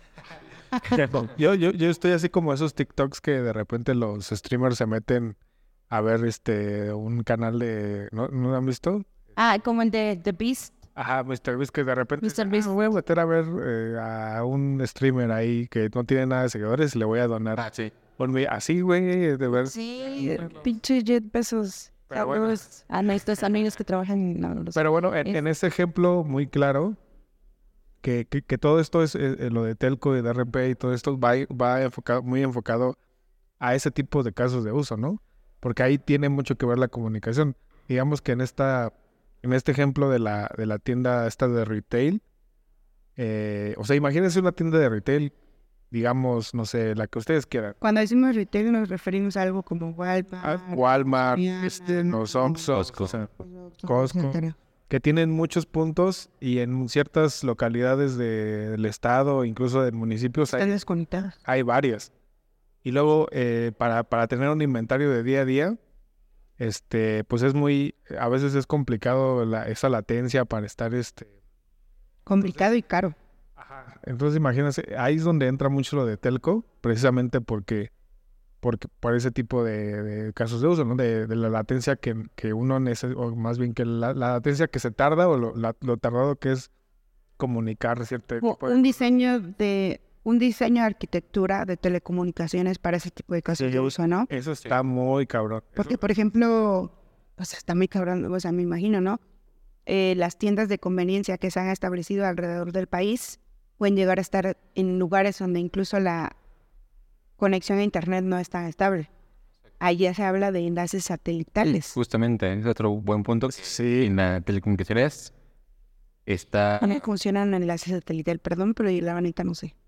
yo, yo, yo estoy así como esos TikToks que de repente los streamers se meten a ver este un canal de... ¿No, ¿no lo han visto? Ah, como el de The Beast. Ajá, mister Beast, que de repente... mister Beast. Ah, voy a meter a ver eh, a un streamer ahí que no tiene nada de seguidores y le voy a donar. Ah, sí. Ponme así, güey, de ver... Sí, pinche jet pesos. Pero bueno. A nuestros amigos que trabajan en... No, Pero bueno, en, en ese ejemplo muy claro... Que, que, que todo esto es eh, lo de telco y de R P y todo esto va, va enfocado, muy enfocado a ese tipo de casos de uso, ¿no? Porque ahí tiene mucho que ver la comunicación. Digamos que en esta, en este ejemplo de la, de la tienda esta de retail, eh, o sea, imagínense una tienda de retail, digamos, no sé, la que ustedes quieran. Cuando decimos retail nos referimos a algo como Walmart, ah, Walmart, este, los Oxxo, Costco. O sea, Costco. Que tienen muchos puntos y en ciertas localidades de, del estado, incluso de municipios, hay, hay varias. Y luego, eh, para, para tener un inventario de día a día, este, pues es muy, a veces es complicado la, esa latencia para estar, este... Complicado entonces, y caro. Ajá. Entonces, imagínense, ahí es donde entra mucho lo de telco, precisamente porque... porque por ese tipo de, de casos de uso, ¿no? De, de la latencia que, que uno necesita, o más bien que la, la latencia que se tarda, o lo, la, lo tardado que es comunicar cierto tipo de... Un diseño de, un diseño de arquitectura de telecomunicaciones para ese tipo de casos sí, de uso, ¿no? Eso está sí. muy cabrón. Porque, eso... por ejemplo, o sea, está muy cabrón, o sea, me imagino, ¿no? Eh, las tiendas de conveniencia que se han establecido alrededor del país pueden llegar a estar en lugares donde incluso la conexión a internet no es tan estable. Ahí ya se habla de enlaces satelitales. Justamente, es otro buen punto. Sí. En la telecomunicaciones Está, ¿Cómo funciona el enlace satelital? Perdón, pero yo la neta no sé.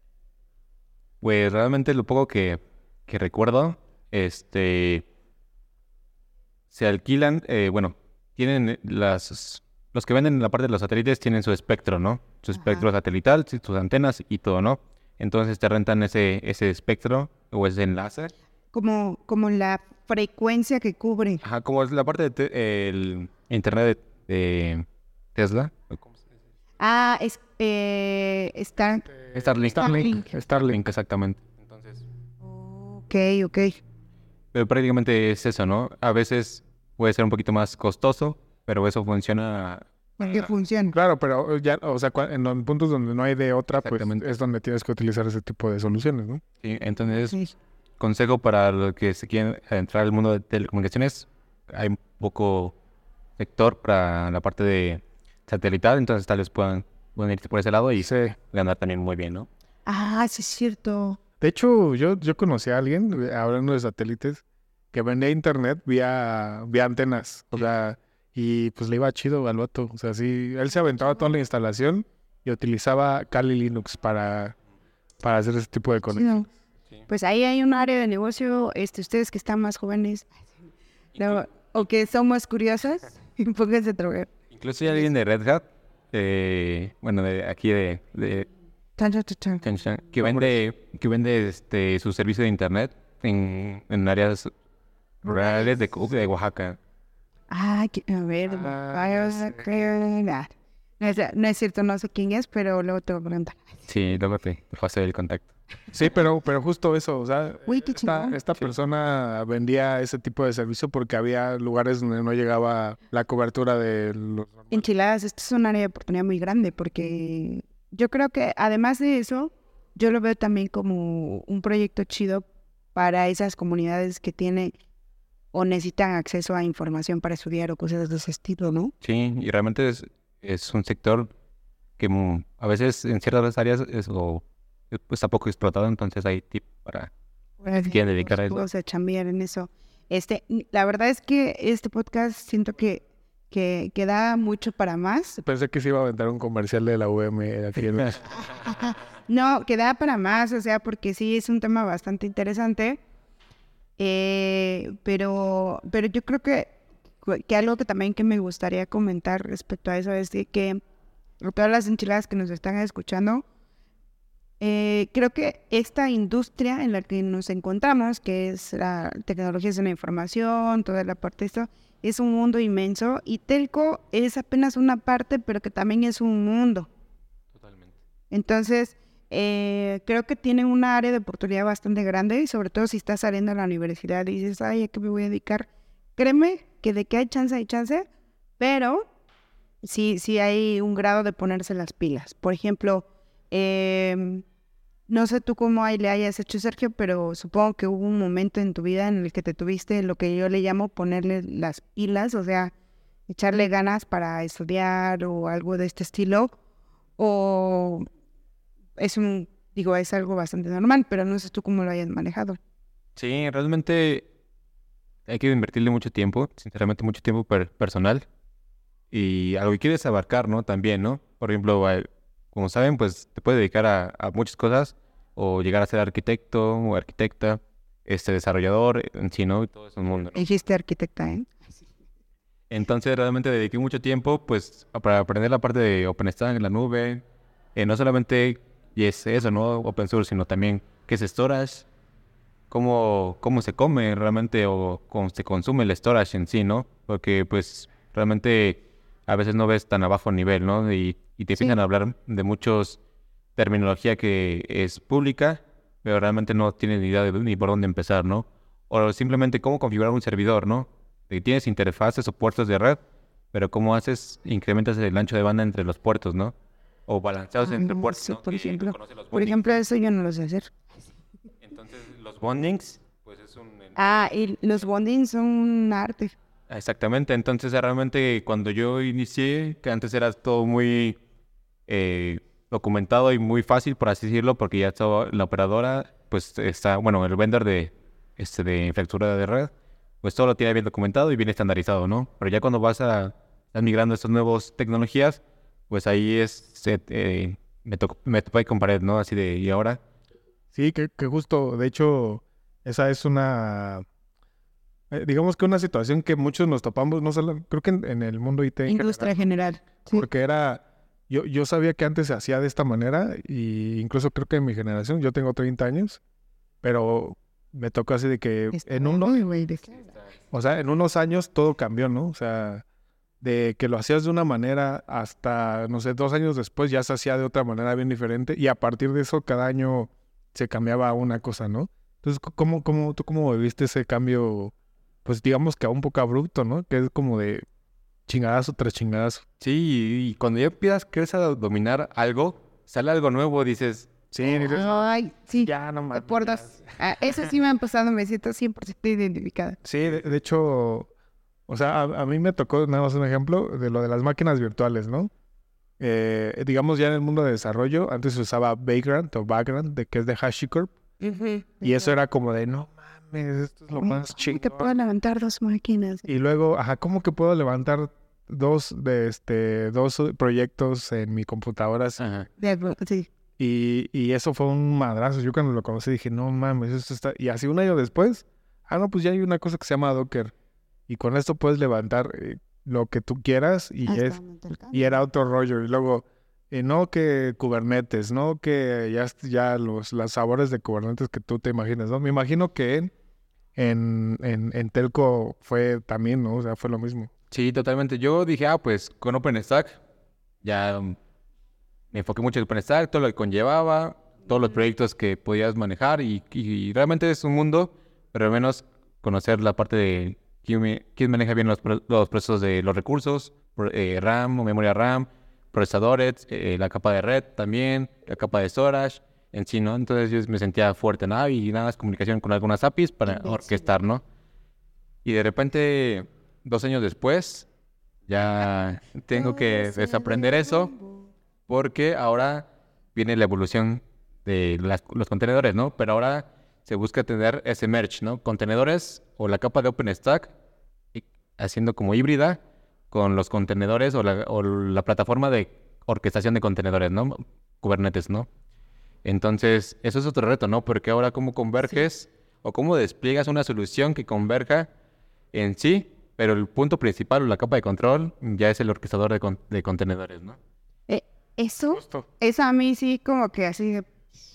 pues realmente lo poco que, que recuerdo, este, se alquilan, eh, bueno, tienen las, los que venden la parte de los satélites tienen su espectro, ¿no? Su espectro Ajá. satelital, sí, sus antenas y todo, ¿no? Entonces te rentan ese, ese espectro o ese enlace. Como, como la frecuencia que cubre. Ajá, como es la parte de te- el internet de, de Tesla. ¿O cómo se dice? Ah, es, eh, está... Starlink. Starlink. Starlink. Starlink, exactamente. Entonces, Ok, ok. pero prácticamente es eso, ¿no? A veces puede ser un poquito más costoso, pero eso funciona ¿Qué funciona? Claro, pero ya, o sea, cua- en los puntos donde no hay de otra, pues exactamente. es donde tienes que utilizar ese tipo de soluciones, ¿no? Sí, entonces, Sí. consejo para los que se quieren entrar al mundo de telecomunicaciones, hay poco sector para la parte de satelital, entonces tal vez puedan, puedan irse por ese lado y Sí. ganar también muy bien, ¿no? Ah, sí es cierto. De hecho, yo, yo conocí a alguien, eh, hablando de satélites, que vendía internet vía, vía antenas. O sea, y pues le iba chido al vato. O sea, sí, él se aventaba toda la instalación y utilizaba Kali Linux para, para hacer ese tipo de conexión. Sí. Pues ahí hay un área de negocio, este, ustedes que están más jóvenes no, o que son más curiosas, pónganse a trabajar. Incluso hay alguien de Red Hat, eh, bueno, de aquí de, de Chan, chan, chan, chan. Changshan, que vende, que vende este su servicio de internet en, en áreas rurales de, Cu- de Oaxaca. Ah, que- a ver, Ah, vaya ya a sé. creer. Ah, no es, no es cierto, no sé quién es, pero luego te voy a preguntar. Sí, luego te, te paso el contacto. Sí, pero, pero justo eso, o sea, Uy, qué esta, chingón. esta persona vendía ese tipo de servicio porque había lugares donde no llegaba la cobertura de los... Enchiladas, esto es un área de oportunidad muy grande porque yo creo que además de eso, yo lo veo también como un proyecto chido para esas comunidades que tienen o necesitan acceso a información para estudiar o cosas de ese estilo, ¿no? Sí, y realmente es, es un sector que mm, a veces en ciertas áreas es, o, es- pues, está poco explotado, entonces hay tips para si quieren dedicar a eso. Vamos a chambear en eso. Este, la verdad es que este podcast siento que, que, que da mucho para más. Pensé que se iba a aventar un comercial de la U M aquí en... No, que da para más, o sea, porque sí es un tema bastante interesante. Eh, pero, pero yo creo que, que algo que también que me gustaría comentar respecto a eso es de que a todas las enchiladas que nos están escuchando, eh, creo que esta industria en la que nos encontramos, que es la tecnología de la información, toda la parte de esto, es un mundo inmenso y telco es apenas una parte, pero que también es un mundo. Totalmente. Entonces, eh, creo que tiene una área de oportunidad bastante grande y sobre todo si estás saliendo a la universidad y dices, ay, ¿a qué me voy a dedicar? Créeme que de que hay chance, hay chance, pero sí, sí hay un grado de ponerse las pilas. Por ejemplo, em, no sé tú cómo ahí le hayas hecho, Sergio, pero supongo que hubo un momento en tu vida en el que te tuviste lo que yo le llamo ponerle las pilas, o sea, echarle ganas para estudiar o algo de este estilo, o es un, digo, es algo bastante normal, pero no sé tú cómo lo hayas manejado. Sí, realmente hay que invertirle mucho tiempo, sinceramente mucho tiempo per- personal y a lo que quieres abarcar, ¿no? También, ¿no? Por ejemplo, a- como saben, pues te puedes dedicar a, a muchas cosas o llegar a ser arquitecto o arquitecta, este desarrollador en sí, ¿no? Y todo es un mundo, ¿no? Dijiste arquitecta, ¿eh? Entonces realmente dediqué mucho tiempo, pues, a- para aprender la parte de OpenStack en la nube, eh, no solamente y es eso, ¿no? Open source, sino también qué es storage, cómo, cómo se come realmente o cómo se consume el storage en sí, ¿no? Porque pues realmente a veces no ves tan a bajo nivel, ¿no? Y, y te Sí. empiezan a hablar de muchos terminología que es pública, pero realmente no tienes ni idea de ni por dónde empezar, ¿no? O simplemente cómo configurar un servidor, ¿no? De que tienes interfaces o puertos de red, pero cómo haces, incrementas el ancho de banda entre los puertos, ¿no? O balanceados Ah, entre no, puertos, sí, ¿no? por Que ejemplo. conoce los Por bondings. ejemplo, eso yo no lo sé hacer. Entonces, los bondings, pues es un... Ah, y los bondings son un arte. Exactamente, entonces realmente cuando yo inicié, que antes era todo muy eh, documentado y muy fácil, por así decirlo, porque ya estaba la operadora, pues está, bueno, el vendor de, este, de infraestructura de red, pues todo lo tiene bien documentado y bien estandarizado, ¿no? Pero ya cuando vas a, estás migrando a estas nuevas tecnologías, pues ahí es, eh, eh, me, tocó, me topé con pared, ¿no? Así de, ¿y ahora? Sí, que, que justo, de hecho, esa es una, eh, digamos que una situación que muchos nos topamos, no solo, creo que en, en el mundo I T en Industria general. Sí. porque era, yo, yo sabía que antes se hacía de esta manera, y incluso creo que en mi generación, yo tengo treinta años, pero me tocó así de que en uno, Uy, güey, ¿de qué? o sea, en unos años todo cambió, ¿no? O sea, de que lo hacías de una manera hasta, no sé, dos años después ya se hacía de otra manera bien diferente, y a partir de eso cada año se cambiaba una cosa, ¿no? Entonces, c- ¿cómo, cómo, tú cómo viviste ese cambio, pues digamos que a un poco abrupto, ¿no? Que es como de chingadazo tras chingadazo. Sí, y, y cuando ya empiezas, crees a dominar algo, sale algo nuevo, dices, Sí, dices, Ay, sí. ya no mames. Por ya". dos. Ah, eso sí me han pasado, me siento cien por ciento identificada. Sí, de, de hecho, o sea, a, a mí me tocó nada más un ejemplo de lo de las máquinas virtuales, ¿no? Eh, digamos ya en el mundo de desarrollo, antes se usaba Vagrant o Vagrant, de, que es de HashiCorp, y eso era como de, no mames, esto es lo más ¿Cómo te puedo chingón. levantar dos máquinas? Y luego, ajá, ¿cómo que puedo levantar dos de este, dos proyectos en mi computadora? ajá. De acuerdo, sí. Y, y eso fue un madrazo. Yo cuando lo conocí dije, no mames, esto está... Y así un año después, ah, no, pues ya hay una cosa que se llama Docker. Y con esto puedes levantar eh, lo que tú quieras y Hasta es... donde te alcance. Y era otro rollo. Y luego, eh, no que Kubernetes, no que ya, est- ya los, las sabores de Kubernetes que tú te imaginas, ¿no? Me imagino que en, en, en, en Telco fue también, ¿no? O sea, fue lo mismo. Sí, totalmente. Yo dije, ah, pues con OpenStack ya mm, me enfoqué mucho en OpenStack, todo lo que conllevaba, todos los proyectos que podías manejar y, y realmente es un mundo, pero al menos conocer la parte de quién, me- quién maneja bien los, pro- los procesos de los recursos, pro- eh, RAM o memoria RAM, procesadores, eh, la capa de red también, la capa de storage en sí, ¿no? Entonces yo me sentía fuerte, ¿no? Y nada más comunicación con algunas A P Is para Invencible. orquestar, ¿no? Y de repente, dos años después, ya tengo que desaprender eso porque ahora viene la evolución de las- los contenedores, ¿no? Pero ahora se busca tener ese merge, ¿no? Contenedores o la capa de OpenStack y- haciendo como híbrida con los contenedores o la, o la plataforma de orquestación de contenedores, ¿no? Kubernetes, ¿no? Entonces, eso es otro reto, ¿no? Porque ahora cómo converges o cómo despliegas una solución que converja en sí, pero el punto principal o la capa de control ya es el orquestador de, con- de contenedores, ¿no? Eh, eso, Justo. eso a mí sí como que así de...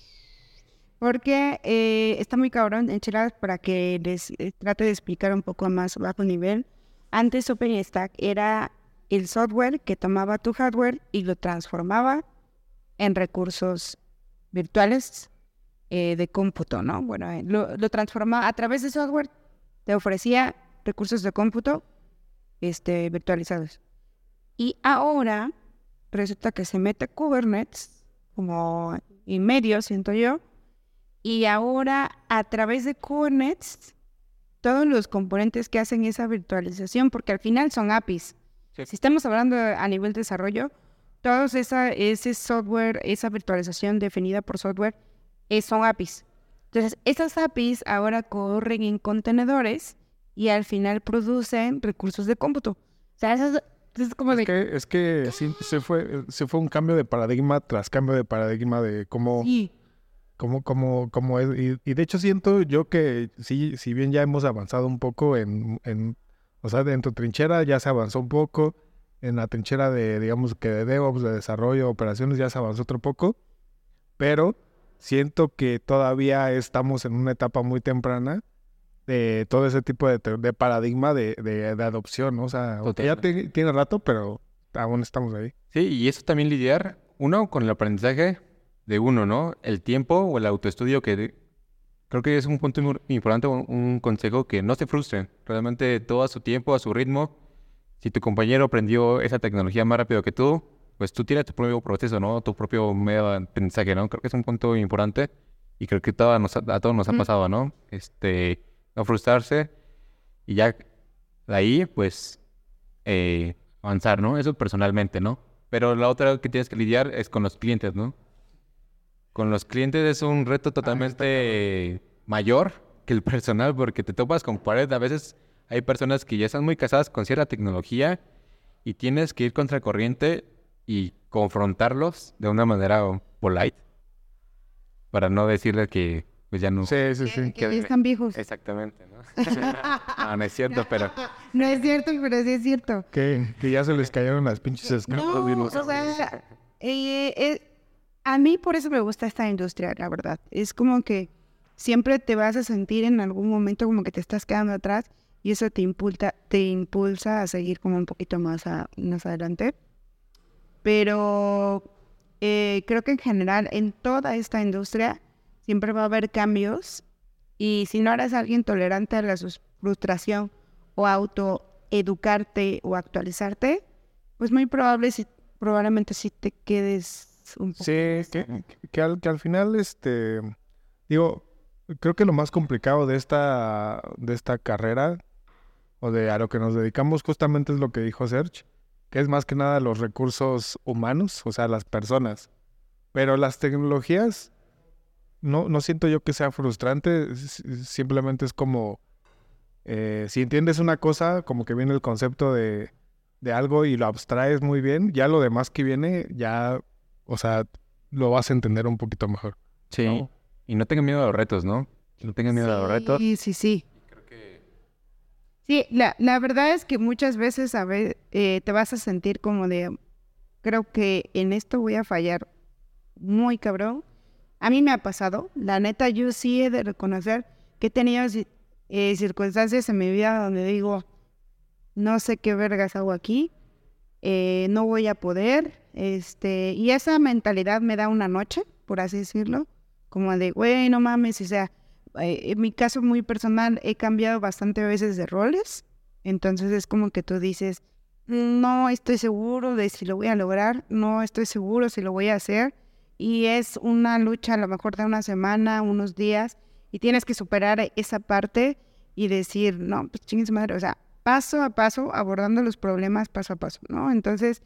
Porque eh, está muy cabrón, enchiladas, para que les eh, trate de explicar un poco más bajo nivel. Antes OpenStack era el software que tomaba tu hardware y lo transformaba en recursos virtuales eh, de cómputo, ¿no? Bueno, eh, lo, lo transformaba a través de software, te ofrecía recursos de cómputo este, virtualizados. Y ahora resulta que se mete Kubernetes como en medio, siento yo, y ahora a través de Kubernetes, todos los componentes que hacen esa virtualización, porque al final son A P Is. Sí. Si estamos hablando a nivel de desarrollo, todo esa, ese software, esa virtualización definida por software, eh, son A P Is. Entonces, esas A P Is ahora corren en contenedores y al final producen recursos de cómputo. O sea, eso es, es como Es de... que, es que sí, se fue, se fue un cambio de paradigma tras cambio de paradigma de cómo, Sí, cómo, cómo, cómo es. Y, y de hecho siento yo que sí, si bien ya hemos avanzado un poco en, en, o sea, en tu trinchera ya se avanzó un poco, en la trinchera de, digamos que de DevOps, de desarrollo, operaciones, ya se avanzó otro poco, pero siento que todavía estamos en una etapa muy temprana de todo ese tipo de, te- de paradigma de, de, de adopción, ¿no? O sea, aunque ya Totalmente. te- tiene rato, pero aún estamos ahí. Sí, y eso también lidiar, uno, con el aprendizaje de uno, ¿no? El tiempo o el autoestudio que de- creo que es un punto muy importante, un, un consejo que no se frustren. Realmente todo a su tiempo, a su ritmo. Si tu compañero aprendió esa tecnología más rápido que tú, pues tú tienes tu propio proceso, ¿no? Tu propio medio de aprendizaje, ¿no? Creo que es un punto importante y creo que todo nos ha- a todos nos ha Mm. pasado, ¿no? Este, no frustrarse y ya de ahí, pues, eh, avanzar, ¿no? Eso personalmente, ¿no? Pero la otra que tienes que lidiar es con los clientes, ¿no? Con los clientes es un reto totalmente mayor que el personal porque te topas con pared. A veces hay personas que ya están muy casadas con cierta tecnología y tienes que ir contra corriente y confrontarlos de una manera polite para no decirles que pues ya no... Sí, sí, sí. Que ya están viejos. Exactamente, ¿no? No, no es cierto, pero... No es cierto, pero sí es cierto. Que, que ya se les cayeron las pinches escamas. No, bien o los- sea, eh, eh, a mí por eso me gusta esta industria, la verdad. Es como que siempre te vas a sentir en algún momento como que te estás quedando atrás y eso te impulsa, te impulsa a seguir como un poquito más, a- más adelante. Pero eh, creo que en general en toda esta industria siempre va a haber cambios y si no eres alguien tolerante a la sus- frustración o autoeducarte o actualizarte, pues muy probable si, probablemente sí te quedes un poco. Sí, que, que, al, que al final, este, digo, creo que lo más complicado de esta, de esta carrera o de a lo que nos dedicamos justamente es lo que dijo Serge, que es más que nada los recursos humanos, o sea, las personas. Pero las tecnologías, no, no siento yo que sea frustrante, s- simplemente es como, eh, si entiendes una cosa, como que viene el concepto de, de algo y lo abstraes muy bien, ya lo demás que viene, ya, o sea, lo vas a entender un poquito mejor. Sí. No. Y no tengan miedo a los retos, ¿no? No tengan miedo a los retos. Sí, sí, sí. Creo que... Sí, la, la verdad es que muchas veces a ve- eh, te vas a sentir como de, creo que en esto voy a fallar muy cabrón. A mí me ha pasado, la neta, yo sí he de reconocer que he tenido ci- eh, circunstancias en mi vida donde digo, no sé qué vergas hago aquí, eh, no voy a poder, este, y esa mentalidad me da una noche, por así decirlo, como de, güey, no mames, o sea, eh, en mi caso muy personal he cambiado bastante veces de roles, entonces es como que tú dices, no estoy seguro de si lo voy a lograr, no estoy seguro si lo voy a hacer, y es una lucha a lo mejor de una semana, unos días, y tienes que superar esa parte y decir, no, pues chingue su madre, o sea, paso a paso, abordando los problemas paso a paso, ¿no? Entonces,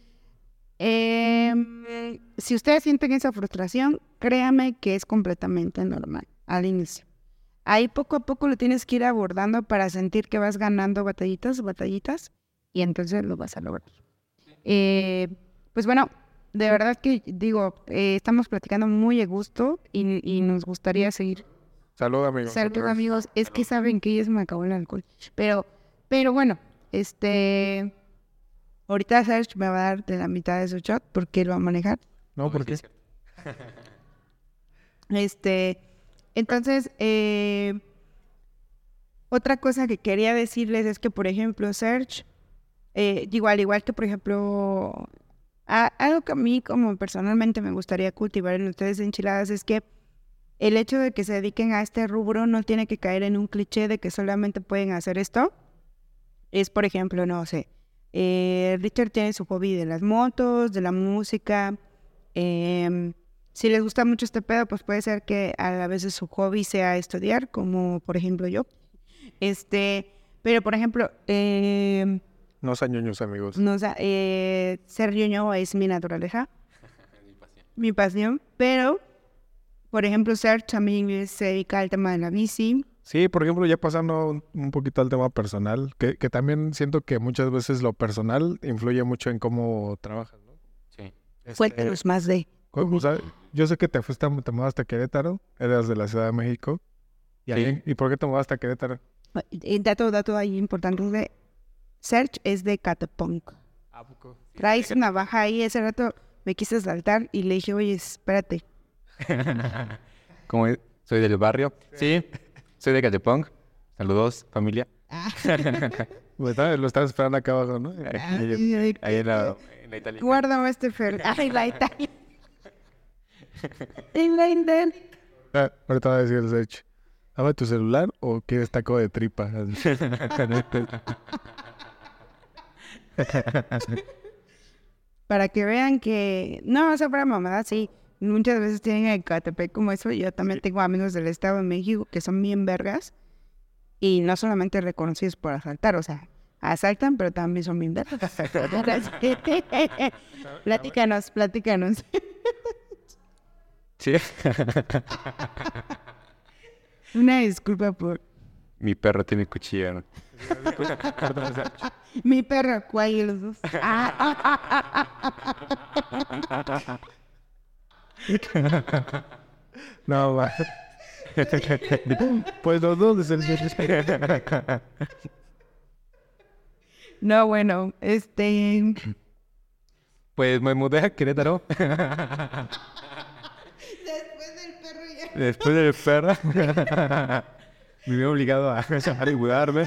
eh, si ustedes sienten esa frustración, créame que es completamente normal al inicio. Ahí poco a poco lo tienes que ir abordando para sentir que vas ganando batallitas, batallitas, y entonces lo vas a lograr. Eh, pues bueno, de verdad que digo, eh, estamos platicando muy a gusto y, y nos gustaría seguir. Salud, amigos. Salud, otra vez. amigos. Es que saben que ya se me acabó el alcohol. Pero, pero bueno, este, ahorita Serge me va a dar de la mitad de su shot porque él va a manejar. No, ¿por qué? Este, entonces, eh, otra cosa que quería decirles es que, por ejemplo, Serge, eh, digo, al igual que, por ejemplo, a- algo que a mí como personalmente me gustaría cultivar en ustedes enchiladas es que el hecho de que se dediquen a este rubro no tiene que caer en un cliché de que solamente pueden hacer esto. Es, por ejemplo, no sé, eh, Richard tiene su hobby de las motos, de la música. em, si les gusta mucho este pedo, pues puede ser que a la vez su hobby sea estudiar, como por ejemplo yo. Este, pero por ejemplo, em, No sean ñoños, amigos. no, o sea, eh, ser ñoño es mi naturaleza, mi pasión, pero, por ejemplo, Serge también se dedica al tema de la bici. Sí, por ejemplo, ya pasando un, un poquito al tema personal, que, que también siento que muchas veces lo personal influye mucho en cómo trabajas, ¿no? Sí. Este, Cuéntanos más de... co- o sea, yo sé que te fuiste, a- te mudaste a Querétaro, eras de la Ciudad de México. ¿Y, Sí. ahí- ¿y por qué te mudaste a Querétaro? Eh, Dato, dato ahí importante de Serge es de Catepunk. ¿A poco? Traes una baja ahí, ese rato me quise saltar y le dije, oye, espérate. Como es- soy del barrio. Sí, soy de Catepunk. Saludos, familia. Lo estaba, lo estaba esperando acá abajo, ¿no? Ahí, ahí en la, en la Italia. Guárdame este fer. Ay, la Italia. En la Italia. Ah, ahorita va a decir el Sech, ¿dame tu celular o quieres taco de tripa? Para que vean que... No, o sea, para mamada, sí. Muchas veces tienen el Catepec como eso. Yo también tengo amigos del Estado de México que son bien vergas. Y no solamente reconocidos por asaltar, o sea, asaltan, pero también son bien vergas. Platícanos, platícanos. Sí. Una disculpa por... Mi perro tiene cuchillo, ¿no? Mi perro, ¿cuál de los dos? Ah, No, va. Pues los dos es el... no, bueno, este... Pues me mudé a Querétaro. Después del perro ya... Después del perro. Me vi obligado a, a mudarme.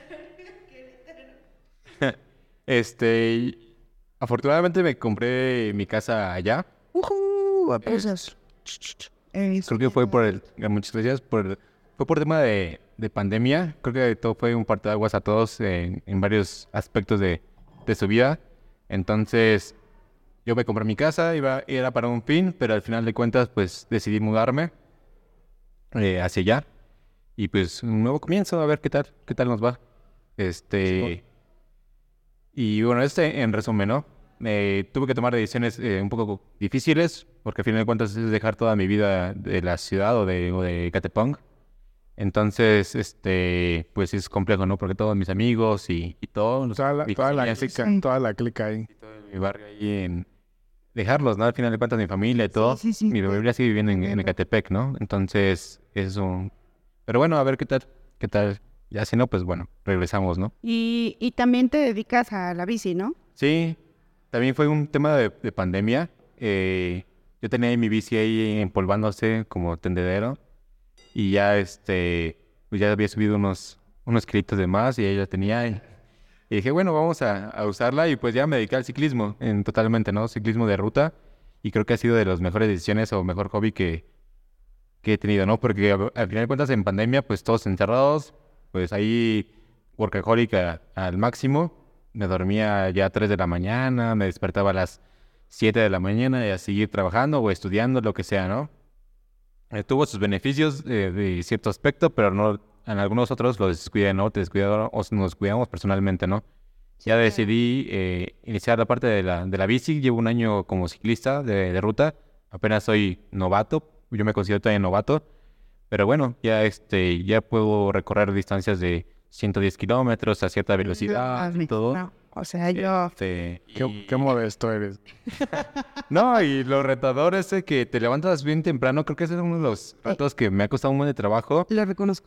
Este, y afortunadamente me compré mi casa allá. Uh, aplausos. Creo que fue por el, muchas gracias, por, fue por tema de, de pandemia. Creo que todo fue un parteaguas a todos en, en varios aspectos de, de su vida. Entonces, yo me compré mi casa, iba, era para un fin, pero al final de cuentas, pues decidí mudarme eh, hacia allá. Y pues un nuevo comienzo, a ver qué tal, qué tal nos va. Este... Y bueno, este en resumen, ¿no? Eh, tuve que tomar decisiones eh, un poco difíciles, porque al final de cuentas es dejar toda mi vida de la ciudad o de, o de Ecatepec. Entonces, este, pues es complejo, ¿no? Porque todos mis amigos y, y todos los... Toda la, mis toda la familias, clica, toda la clica ahí. y todo mi barrio ahí en... Dejarlos, ¿no? Al final de cuentas mi familia y todo. Sí, sí, sí. Mi familia sigue viviendo en, en Ecatepec, ¿no? Entonces, es un... Pero bueno, a ver qué tal, qué tal. Ya si no, pues bueno, regresamos, ¿no? Y, y también te dedicas a la bici, ¿no? Sí, también fue un tema de, de pandemia. Eh, yo tenía ahí mi bici ahí empolvándose como tendedero y ya este, pues ya había subido unos, unos kilitos de más y ella tenía y, y dije, bueno, vamos a, a usarla y pues ya me dediqué al ciclismo en totalmente, ¿no? Ciclismo de ruta y creo que ha sido de las mejores decisiones o mejor hobby que, que he tenido, ¿no? Porque a- al final de cuentas en pandemia pues todos encerrados, pues ahí workaholic a- al máximo. Me dormía ya a tres de la mañana, me despertaba a las siete de la mañana y a seguir trabajando o estudiando, lo que sea, ¿no? Eh, tuvo sus beneficios eh, de cierto aspecto, pero no, en algunos otros los descuidé, ¿no? Te descuidaron o nos cuidamos personalmente, ¿no? Ya decidí eh, iniciar la parte de la, de la bici. Llevo un año como ciclista de, de ruta. Apenas soy novato. Yo me considero todavía novato. Pero bueno, ya este, ya puedo recorrer distancias de ciento diez kilómetros a cierta velocidad y todo. No, o sea, yo... Este, Qué, y- qué modesto eres. No, y lo retador ese que te levantas bien temprano, creo que ese es uno de los retos que me ha costado un buen de trabajo, Lo reconozco.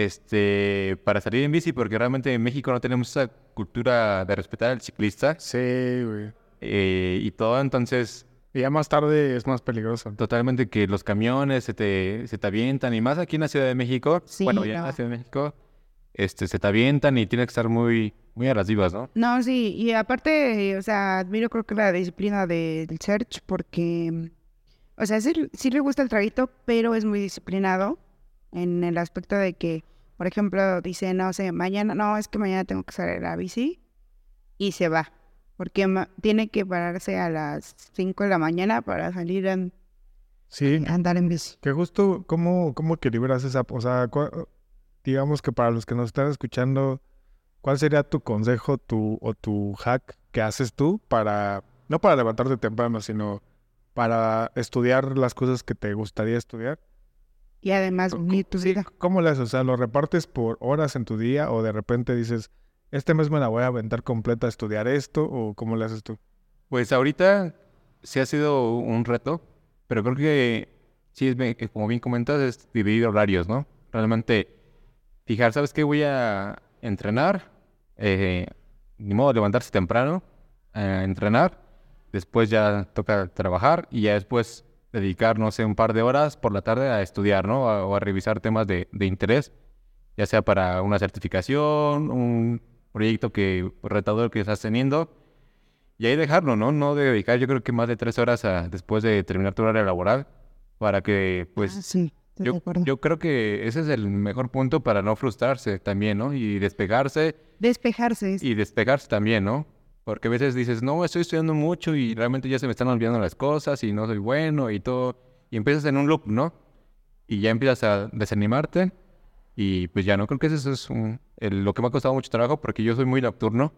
este, para salir en bici, porque realmente en México no tenemos esa cultura de respetar al ciclista Sí, güey. eh, y todo, entonces Y ya más tarde es más peligroso. totalmente que los camiones se te, se te avientan, y más aquí en la Ciudad de México, Sí, bueno, ya en no. la Ciudad de México, este, se te avientan y tienes que estar muy, muy a las vivas, ¿no? No, sí, y aparte, o sea, admiro creo que la disciplina del Search porque, o sea, sí, sí le gusta el traguito, pero es muy disciplinado en el aspecto de que, por ejemplo, dice, no sé, mañana, no, es que mañana tengo que salir a la bici y se va, porque ma- tiene que pararse a las cinco de la mañana para salir a, Sí, a andar en bici. que justo, ¿cómo, cómo equilibras esa? O sea, cua- digamos que para los que nos están escuchando, ¿cuál sería tu consejo tu, o tu hack que haces tú para, no para levantarte temprano, sino para estudiar las cosas que te gustaría estudiar? Y además Co- unir tu sí, vida. ¿cómo le haces? O sea, ¿lo repartes por horas en tu día o de repente dices, este mes me la voy a aventar completa a estudiar esto o cómo le haces tú? Pues ahorita sí ha sido un reto, pero creo que sí, es, bien- como bien comentas, es dividir horarios, ¿no? Realmente fijar, ¿sabes qué? Voy a entrenar, eh, ni modo levantarse temprano, a entrenar, después ya toca trabajar y ya después dedicar, no sé, un par de horas por la tarde a estudiar, ¿no? A- o a revisar temas de, de interés, ya sea para una certificación, un proyecto que retador que estás teniendo. Y ahí dejarlo, ¿no? No dedicar, yo creo que más de tres horas a- después de terminar tu horario laboral para que, Ah, pues, sí, estoy de yo, acuerdo. yo creo que ese es el mejor punto para no frustrarse también, ¿no? Y despegarse Despejarse es... y despegarse también, ¿no? Porque a veces dices, no, estoy estudiando mucho y realmente ya se me están olvidando las cosas y no soy bueno y todo. Y empiezas en un loop, ¿no? Y ya empiezas a desanimarte y pues ya no, creo que eso es un- el- lo que me ha costado mucho trabajo porque yo soy muy nocturno.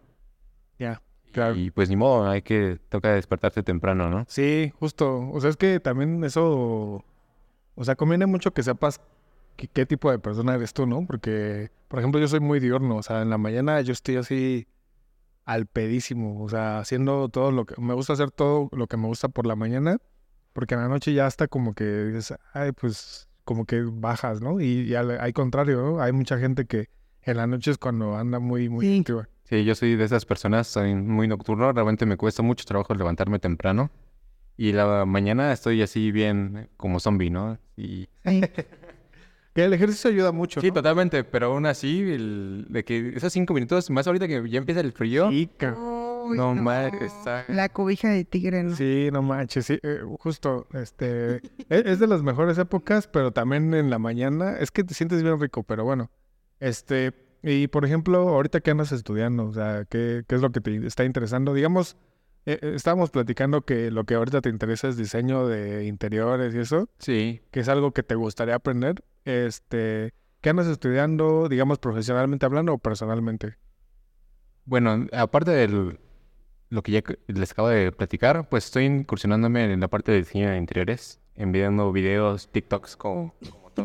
Ya, claro. Y pues ni modo, hay que, toca despertarse temprano, ¿no? Sí, justo. O sea, es que también eso, o sea, conviene mucho que sepas qué, qué tipo de persona eres tú, ¿no? Porque, por ejemplo, yo soy muy diurno, o sea, en la mañana yo estoy así al pedísimo, o sea, haciendo todo lo que... Me gusta hacer todo lo que me gusta por la mañana, porque en la noche ya hasta como que dices, ay, pues como que bajas, ¿no? Y, y al, al contrario, ¿no? Hay mucha gente que en la noche es cuando anda muy, muy Sí. activa. Sí, yo soy de esas personas, soy muy nocturno, realmente me cuesta mucho trabajo levantarme temprano. Y la mañana estoy así bien como zombie, ¿no? Y... Sí. Que el ejercicio ayuda mucho, Sí, ¿no? totalmente, pero aún así, el, de que esos cinco minutos, más ahorita que ya empieza el frío, Sí, ca- Uy, no, ma- está... La cobija de tigre, ¿no? sí, no manches, sí, eh, justo, este, es, es de las mejores épocas, pero también en la mañana, es que te sientes bien rico, pero bueno, este, y por ejemplo, ahorita que andas estudiando, o sea, ¿qué, qué es lo que te está interesando? Digamos, eh, eh, estábamos platicando que lo que ahorita te interesa es diseño de interiores y eso, Sí, que es algo que te gustaría aprender, este, ¿qué andas estudiando, digamos, profesionalmente hablando o personalmente? bueno, aparte de lo que ya c- les acabo de platicar, pues estoy incursionándome en la parte de diseño de interiores, enviando videos, TikToks, como, como todo.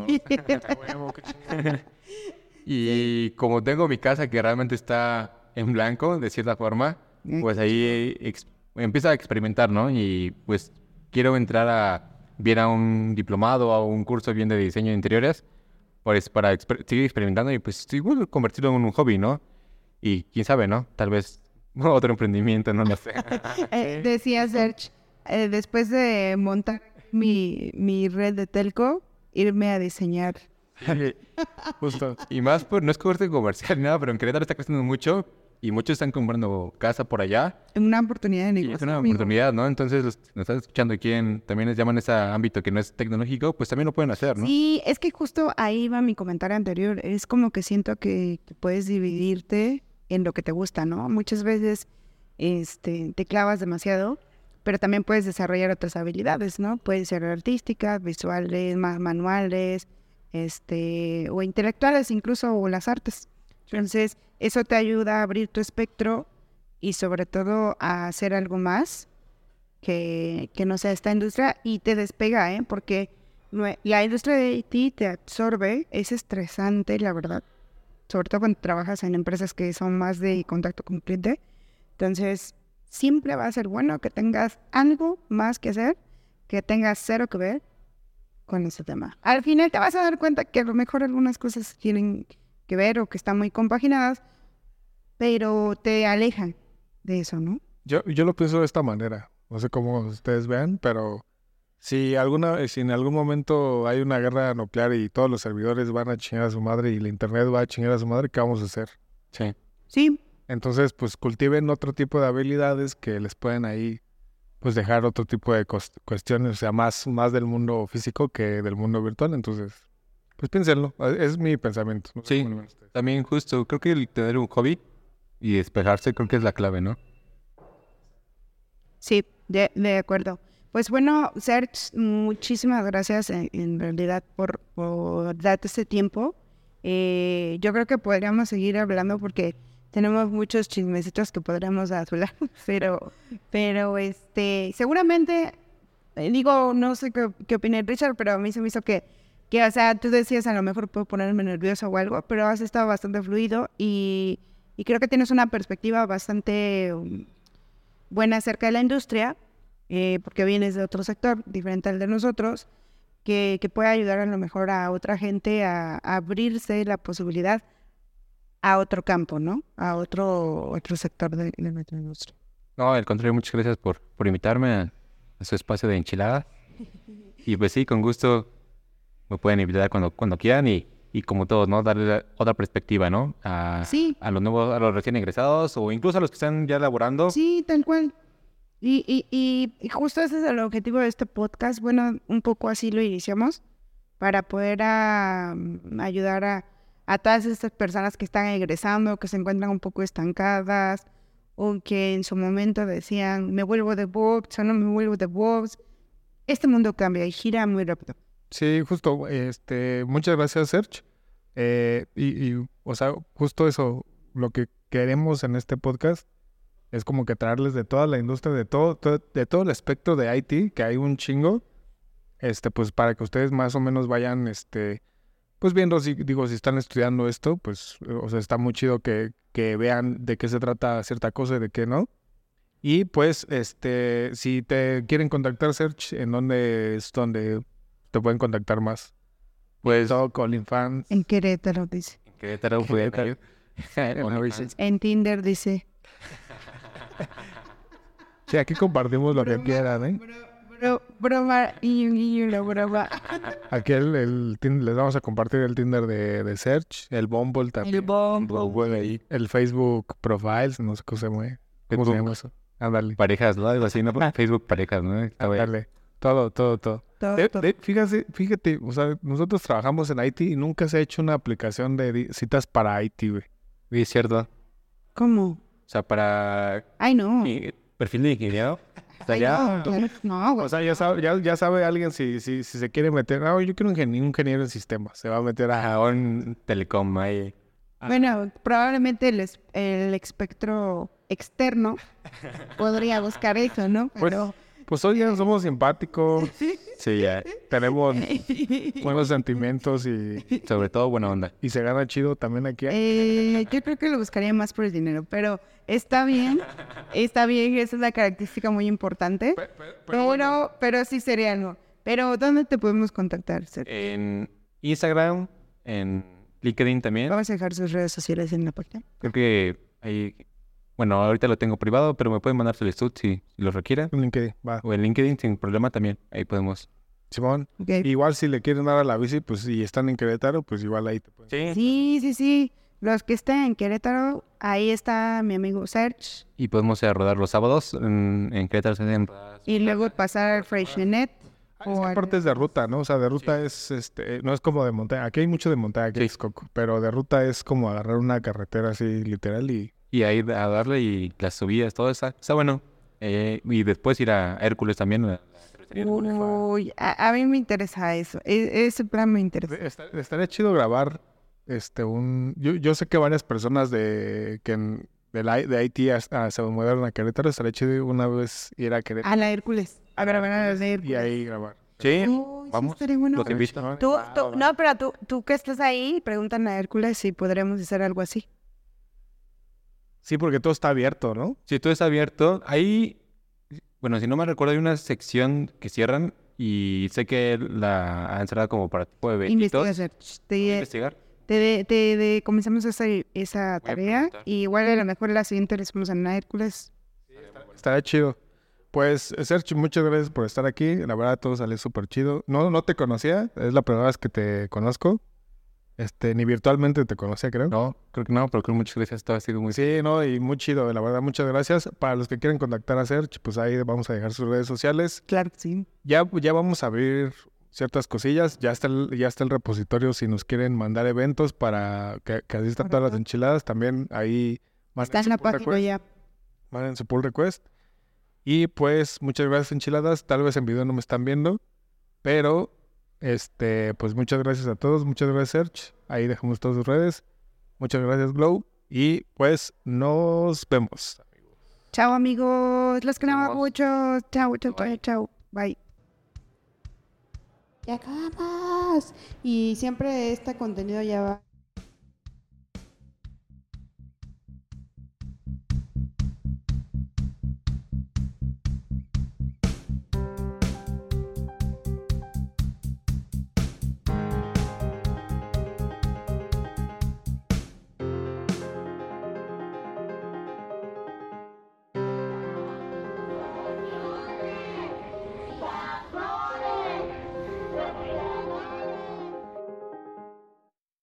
Y como tengo mi casa que realmente está en blanco, de cierta forma, pues ahí ex- empiezo a experimentar, ¿no? Y pues quiero entrar a bien a un diplomado, a un curso bien de diseño de interiores, pues para exper- seguir experimentando y pues igual convertirlo en un hobby, ¿no? Y quién sabe, ¿no? Tal vez otro emprendimiento, no lo sé. Eh, decía Serge, eh, después de montar mi, mi red de telco, irme a diseñar. Justo. Y más, por no es corte comercial ni nada, pero en Querétaro está creciendo mucho y muchos están comprando casa por allá. Una oportunidad de Y negocio. es una amigo. oportunidad, ¿no? Entonces, los que nos están escuchando y quieren, también les llaman ese ámbito que no es tecnológico, pues también lo pueden hacer, ¿no? Sí, es que justo ahí va mi comentario anterior. Es como que siento que, que puedes dividirte en lo que te gusta, ¿no? Muchas veces este, te clavas demasiado, pero también puedes desarrollar otras habilidades, ¿no? Pueden ser artísticas, visuales, más manuales, este, o intelectuales, incluso, o las artes. Entonces, eso te ayuda a abrir tu espectro y sobre todo a hacer algo más que, que no sea esta industria y te despega, ¿eh? Porque nue- la industria de I T te absorbe, es estresante, la verdad, sobre todo cuando trabajas en empresas que son más de contacto con cliente. Entonces, siempre va a ser bueno que tengas algo más que hacer, que tengas cero que ver con ese tema. Al final te vas a dar cuenta que a lo mejor algunas cosas tienen que ver o que están muy compaginadas, pero te alejan de eso, ¿no? Yo, yo lo pienso de esta manera. No sé cómo ustedes vean, pero si alguna, si en algún momento hay una guerra nuclear y todos los servidores van a chingar a su madre y el internet va a chingar a su madre, ¿qué vamos a hacer? Sí. Sí, Entonces, pues cultiven otro tipo de habilidades que les pueden ahí, pues dejar otro tipo de cos- cuestiones, o sea, más, más del mundo físico que del mundo virtual. Entonces, pues piénsenlo. Es mi pensamiento. No sé Sí, cómo lo ven ustedes. también justo, creo que el tener un hobby y despejarse creo que es la clave, ¿no? sí, de, de acuerdo. Pues bueno, Serge, muchísimas gracias en, en realidad por, por darte este tiempo. Eh, yo creo que podríamos seguir hablando porque tenemos muchos chismecitos que podríamos hablar, pero, pero este, seguramente, eh, digo, no sé qué, qué opina Richard, pero a mí se me hizo que, que, o sea, tú decías a lo mejor puedo ponerme nervioso o algo, pero has estado bastante fluido y, y creo que tienes una perspectiva bastante um, buena acerca de la industria, eh, porque vienes de otro sector diferente al de nosotros, que, que puede ayudar a lo mejor a otra gente a, a abrirse la posibilidad a otro campo, ¿no? A otro, otro sector de, de nuestra industria. No, al contrario, muchas gracias por, por invitarme a, a su espacio de enchilada. Y pues sí, con gusto me pueden invitar cuando, cuando quieran y, y como todos, ¿no? Darle la- otra perspectiva, ¿no? A, Sí. a los nuevos, a los recién egresados o incluso a los que están ya laborando. Sí, tal cual. Y, y, y, y justo ese es el objetivo de este podcast. Bueno, un poco así lo iniciamos para poder ah, mm, ayudar a, a todas estas personas que están egresando, que se encuentran un poco estancadas o que en su momento decían, me vuelvo DevOps o no me vuelvo DevOps. Este mundo cambia y gira muy rápido. Sí, justo, este, muchas gracias, Serge. Eh, y, y, o sea, justo eso, lo que queremos en este podcast es como que traerles de toda la industria, de todo, todo- de todo el espectro de I T, que hay un chingo, este, pues para que ustedes más o menos vayan, este, pues viendo, si digo, si están estudiando esto, pues, o sea, está muy chido que, que vean de qué se trata cierta cosa y de qué no. Y pues, este, si te quieren contactar, Serge, ¿en dónde es donde te pueden contactar más? Pues TikTok, OnlyFans. En Querétaro, dice. en Querétaro pueden ir. OnlyFans. En Tinder, dice. Sí, aquí compartimos lo que quieran, ¿eh? Bro, broma, y y una broma. Aquí el, el Tin- les vamos a compartir el Tinder de, de Serge, el Bumble también. El bombo. Lo bueno ahí. El Facebook Profiles, no sé cómo se llama. ¿Cómo se llama eso? Ándale. Parejas, ¿no? Algo así, ¿no? Facebook parejas, ¿no? Está bien. Ándale. Todo, todo, todo. Todo, De- todo. de- fíjate, fíjate, o sea, nosotros trabajamos en I T y nunca se ha hecho una aplicación de di- citas para I T, güey. Sí, es cierto. O ¿Cómo? sea, para Ay, no. mi perfil de ingeniero, Ay, estaría... no, claro que no, güey. O sea, ya sabe, ya, ya sabe alguien si, si, si se quiere meter. No, yo quiero un ingeniero, un ingeniero en sistemas. Se va a meter a. a un telecom ahí. Bueno, probablemente el, es- el espectro externo podría buscar eso, ¿no? Pues, Pero pues hoy ya somos simpáticos, Sí, ya. tenemos buenos sentimientos y, Sobre todo buena onda. y se gana chido también aquí. eh, yo creo que lo buscaría más por el dinero, pero está bien, está bien, esa es la característica muy importante. Pe- pe- Pero, pero, sí sería algo. Pero, ¿dónde te podemos contactar, Sergio? En Instagram, en LinkedIn también. Vamos a dejar sus redes sociales en la página. Creo que ahí... Bueno, ahorita lo tengo privado, pero me pueden mandar solicitud si, si lo requieren. Un LinkedIn, va. O en LinkedIn sin problema también. Ahí podemos. Simón, Ok. igual si le quieren dar a la bici, pues si están en Querétaro, pues igual ahí te pueden. Sí. Sí, sí, sí. Los que estén en Querétaro, ahí está mi amigo Serge. Y podemos ir a rodar los sábados en, en Querétaro. se hacen rodadas. Y luego pasar al Freshnet. Ah, es que aparte es de ruta, ¿no? O sea, de ruta es, este, no es como de montaña. Aquí hay mucho de montaña, aquí Sí. es Coco. Pero de ruta es como agarrar una carretera así literal y... Y ahí a darle y las subidas, todo está, está bueno. Eh, y después ir a Hércules también. a la cervecería Hércules. Uy, a, a mí me interesa eso. E- ese plan me interesa. Está- Estaría chido grabar este un... Yo, yo sé que varias personas de que en- del I- de I T as- ah, se mudaron a Querétaro. Estaría chido una vez ir a Querétaro A la Hércules. A grabar a la de y Hércules. ahí grabar. Sí, Uy, sí vamos. estaría bueno. Los invito. Tú, Va, tú- va, va. no, pero tú, tú que estás ahí, preguntan a Hércules si podremos hacer algo así. Sí, porque todo está abierto, ¿no? Si todo está abierto, ahí, bueno, si no me recuerdo, hay una sección que cierran y sé que la han cerrado como para tipo de eventos. Investiga, Serge. Voy a Te, investigar. te, te- te- comenzamos esa, esa Voy a tarea. preguntar. Y igual a lo mejor la siguiente le hacemos a Hércules. Estaría chido. Pues, Sergio, muchas gracias por estar aquí. La verdad, todo salió súper chido. No, no te conocía. Es la primera vez que te conozco. Este, ni virtualmente te conocía, creo. No, creo que no, pero creo que muchas gracias. Todo ha sido muy... Sí, no, y muy chido. La verdad, muchas gracias. Para los que quieren contactar a Serge, pues ahí vamos a dejar sus redes sociales. Claro que sí. Ya, ya vamos a abrir ciertas cosillas. Ya está el, ya está el repositorio si nos quieren mandar eventos para que, que asistan todas las Correcto. enchiladas. También ahí manden Está en su la pull página request. ya. Manden su pull request. Y pues, muchas gracias, enchiladas. Tal vez en video no me están viendo, pero este, pues muchas gracias a todos. Muchas gracias, Serge. Ahí dejamos todas sus redes. Muchas gracias, Glow. Y pues nos vemos. Chao, amigos. Los queremos vemos. mucho. Chao, chao, chao, chao. Bye. Ya acabamos. Y siempre este contenido ya va.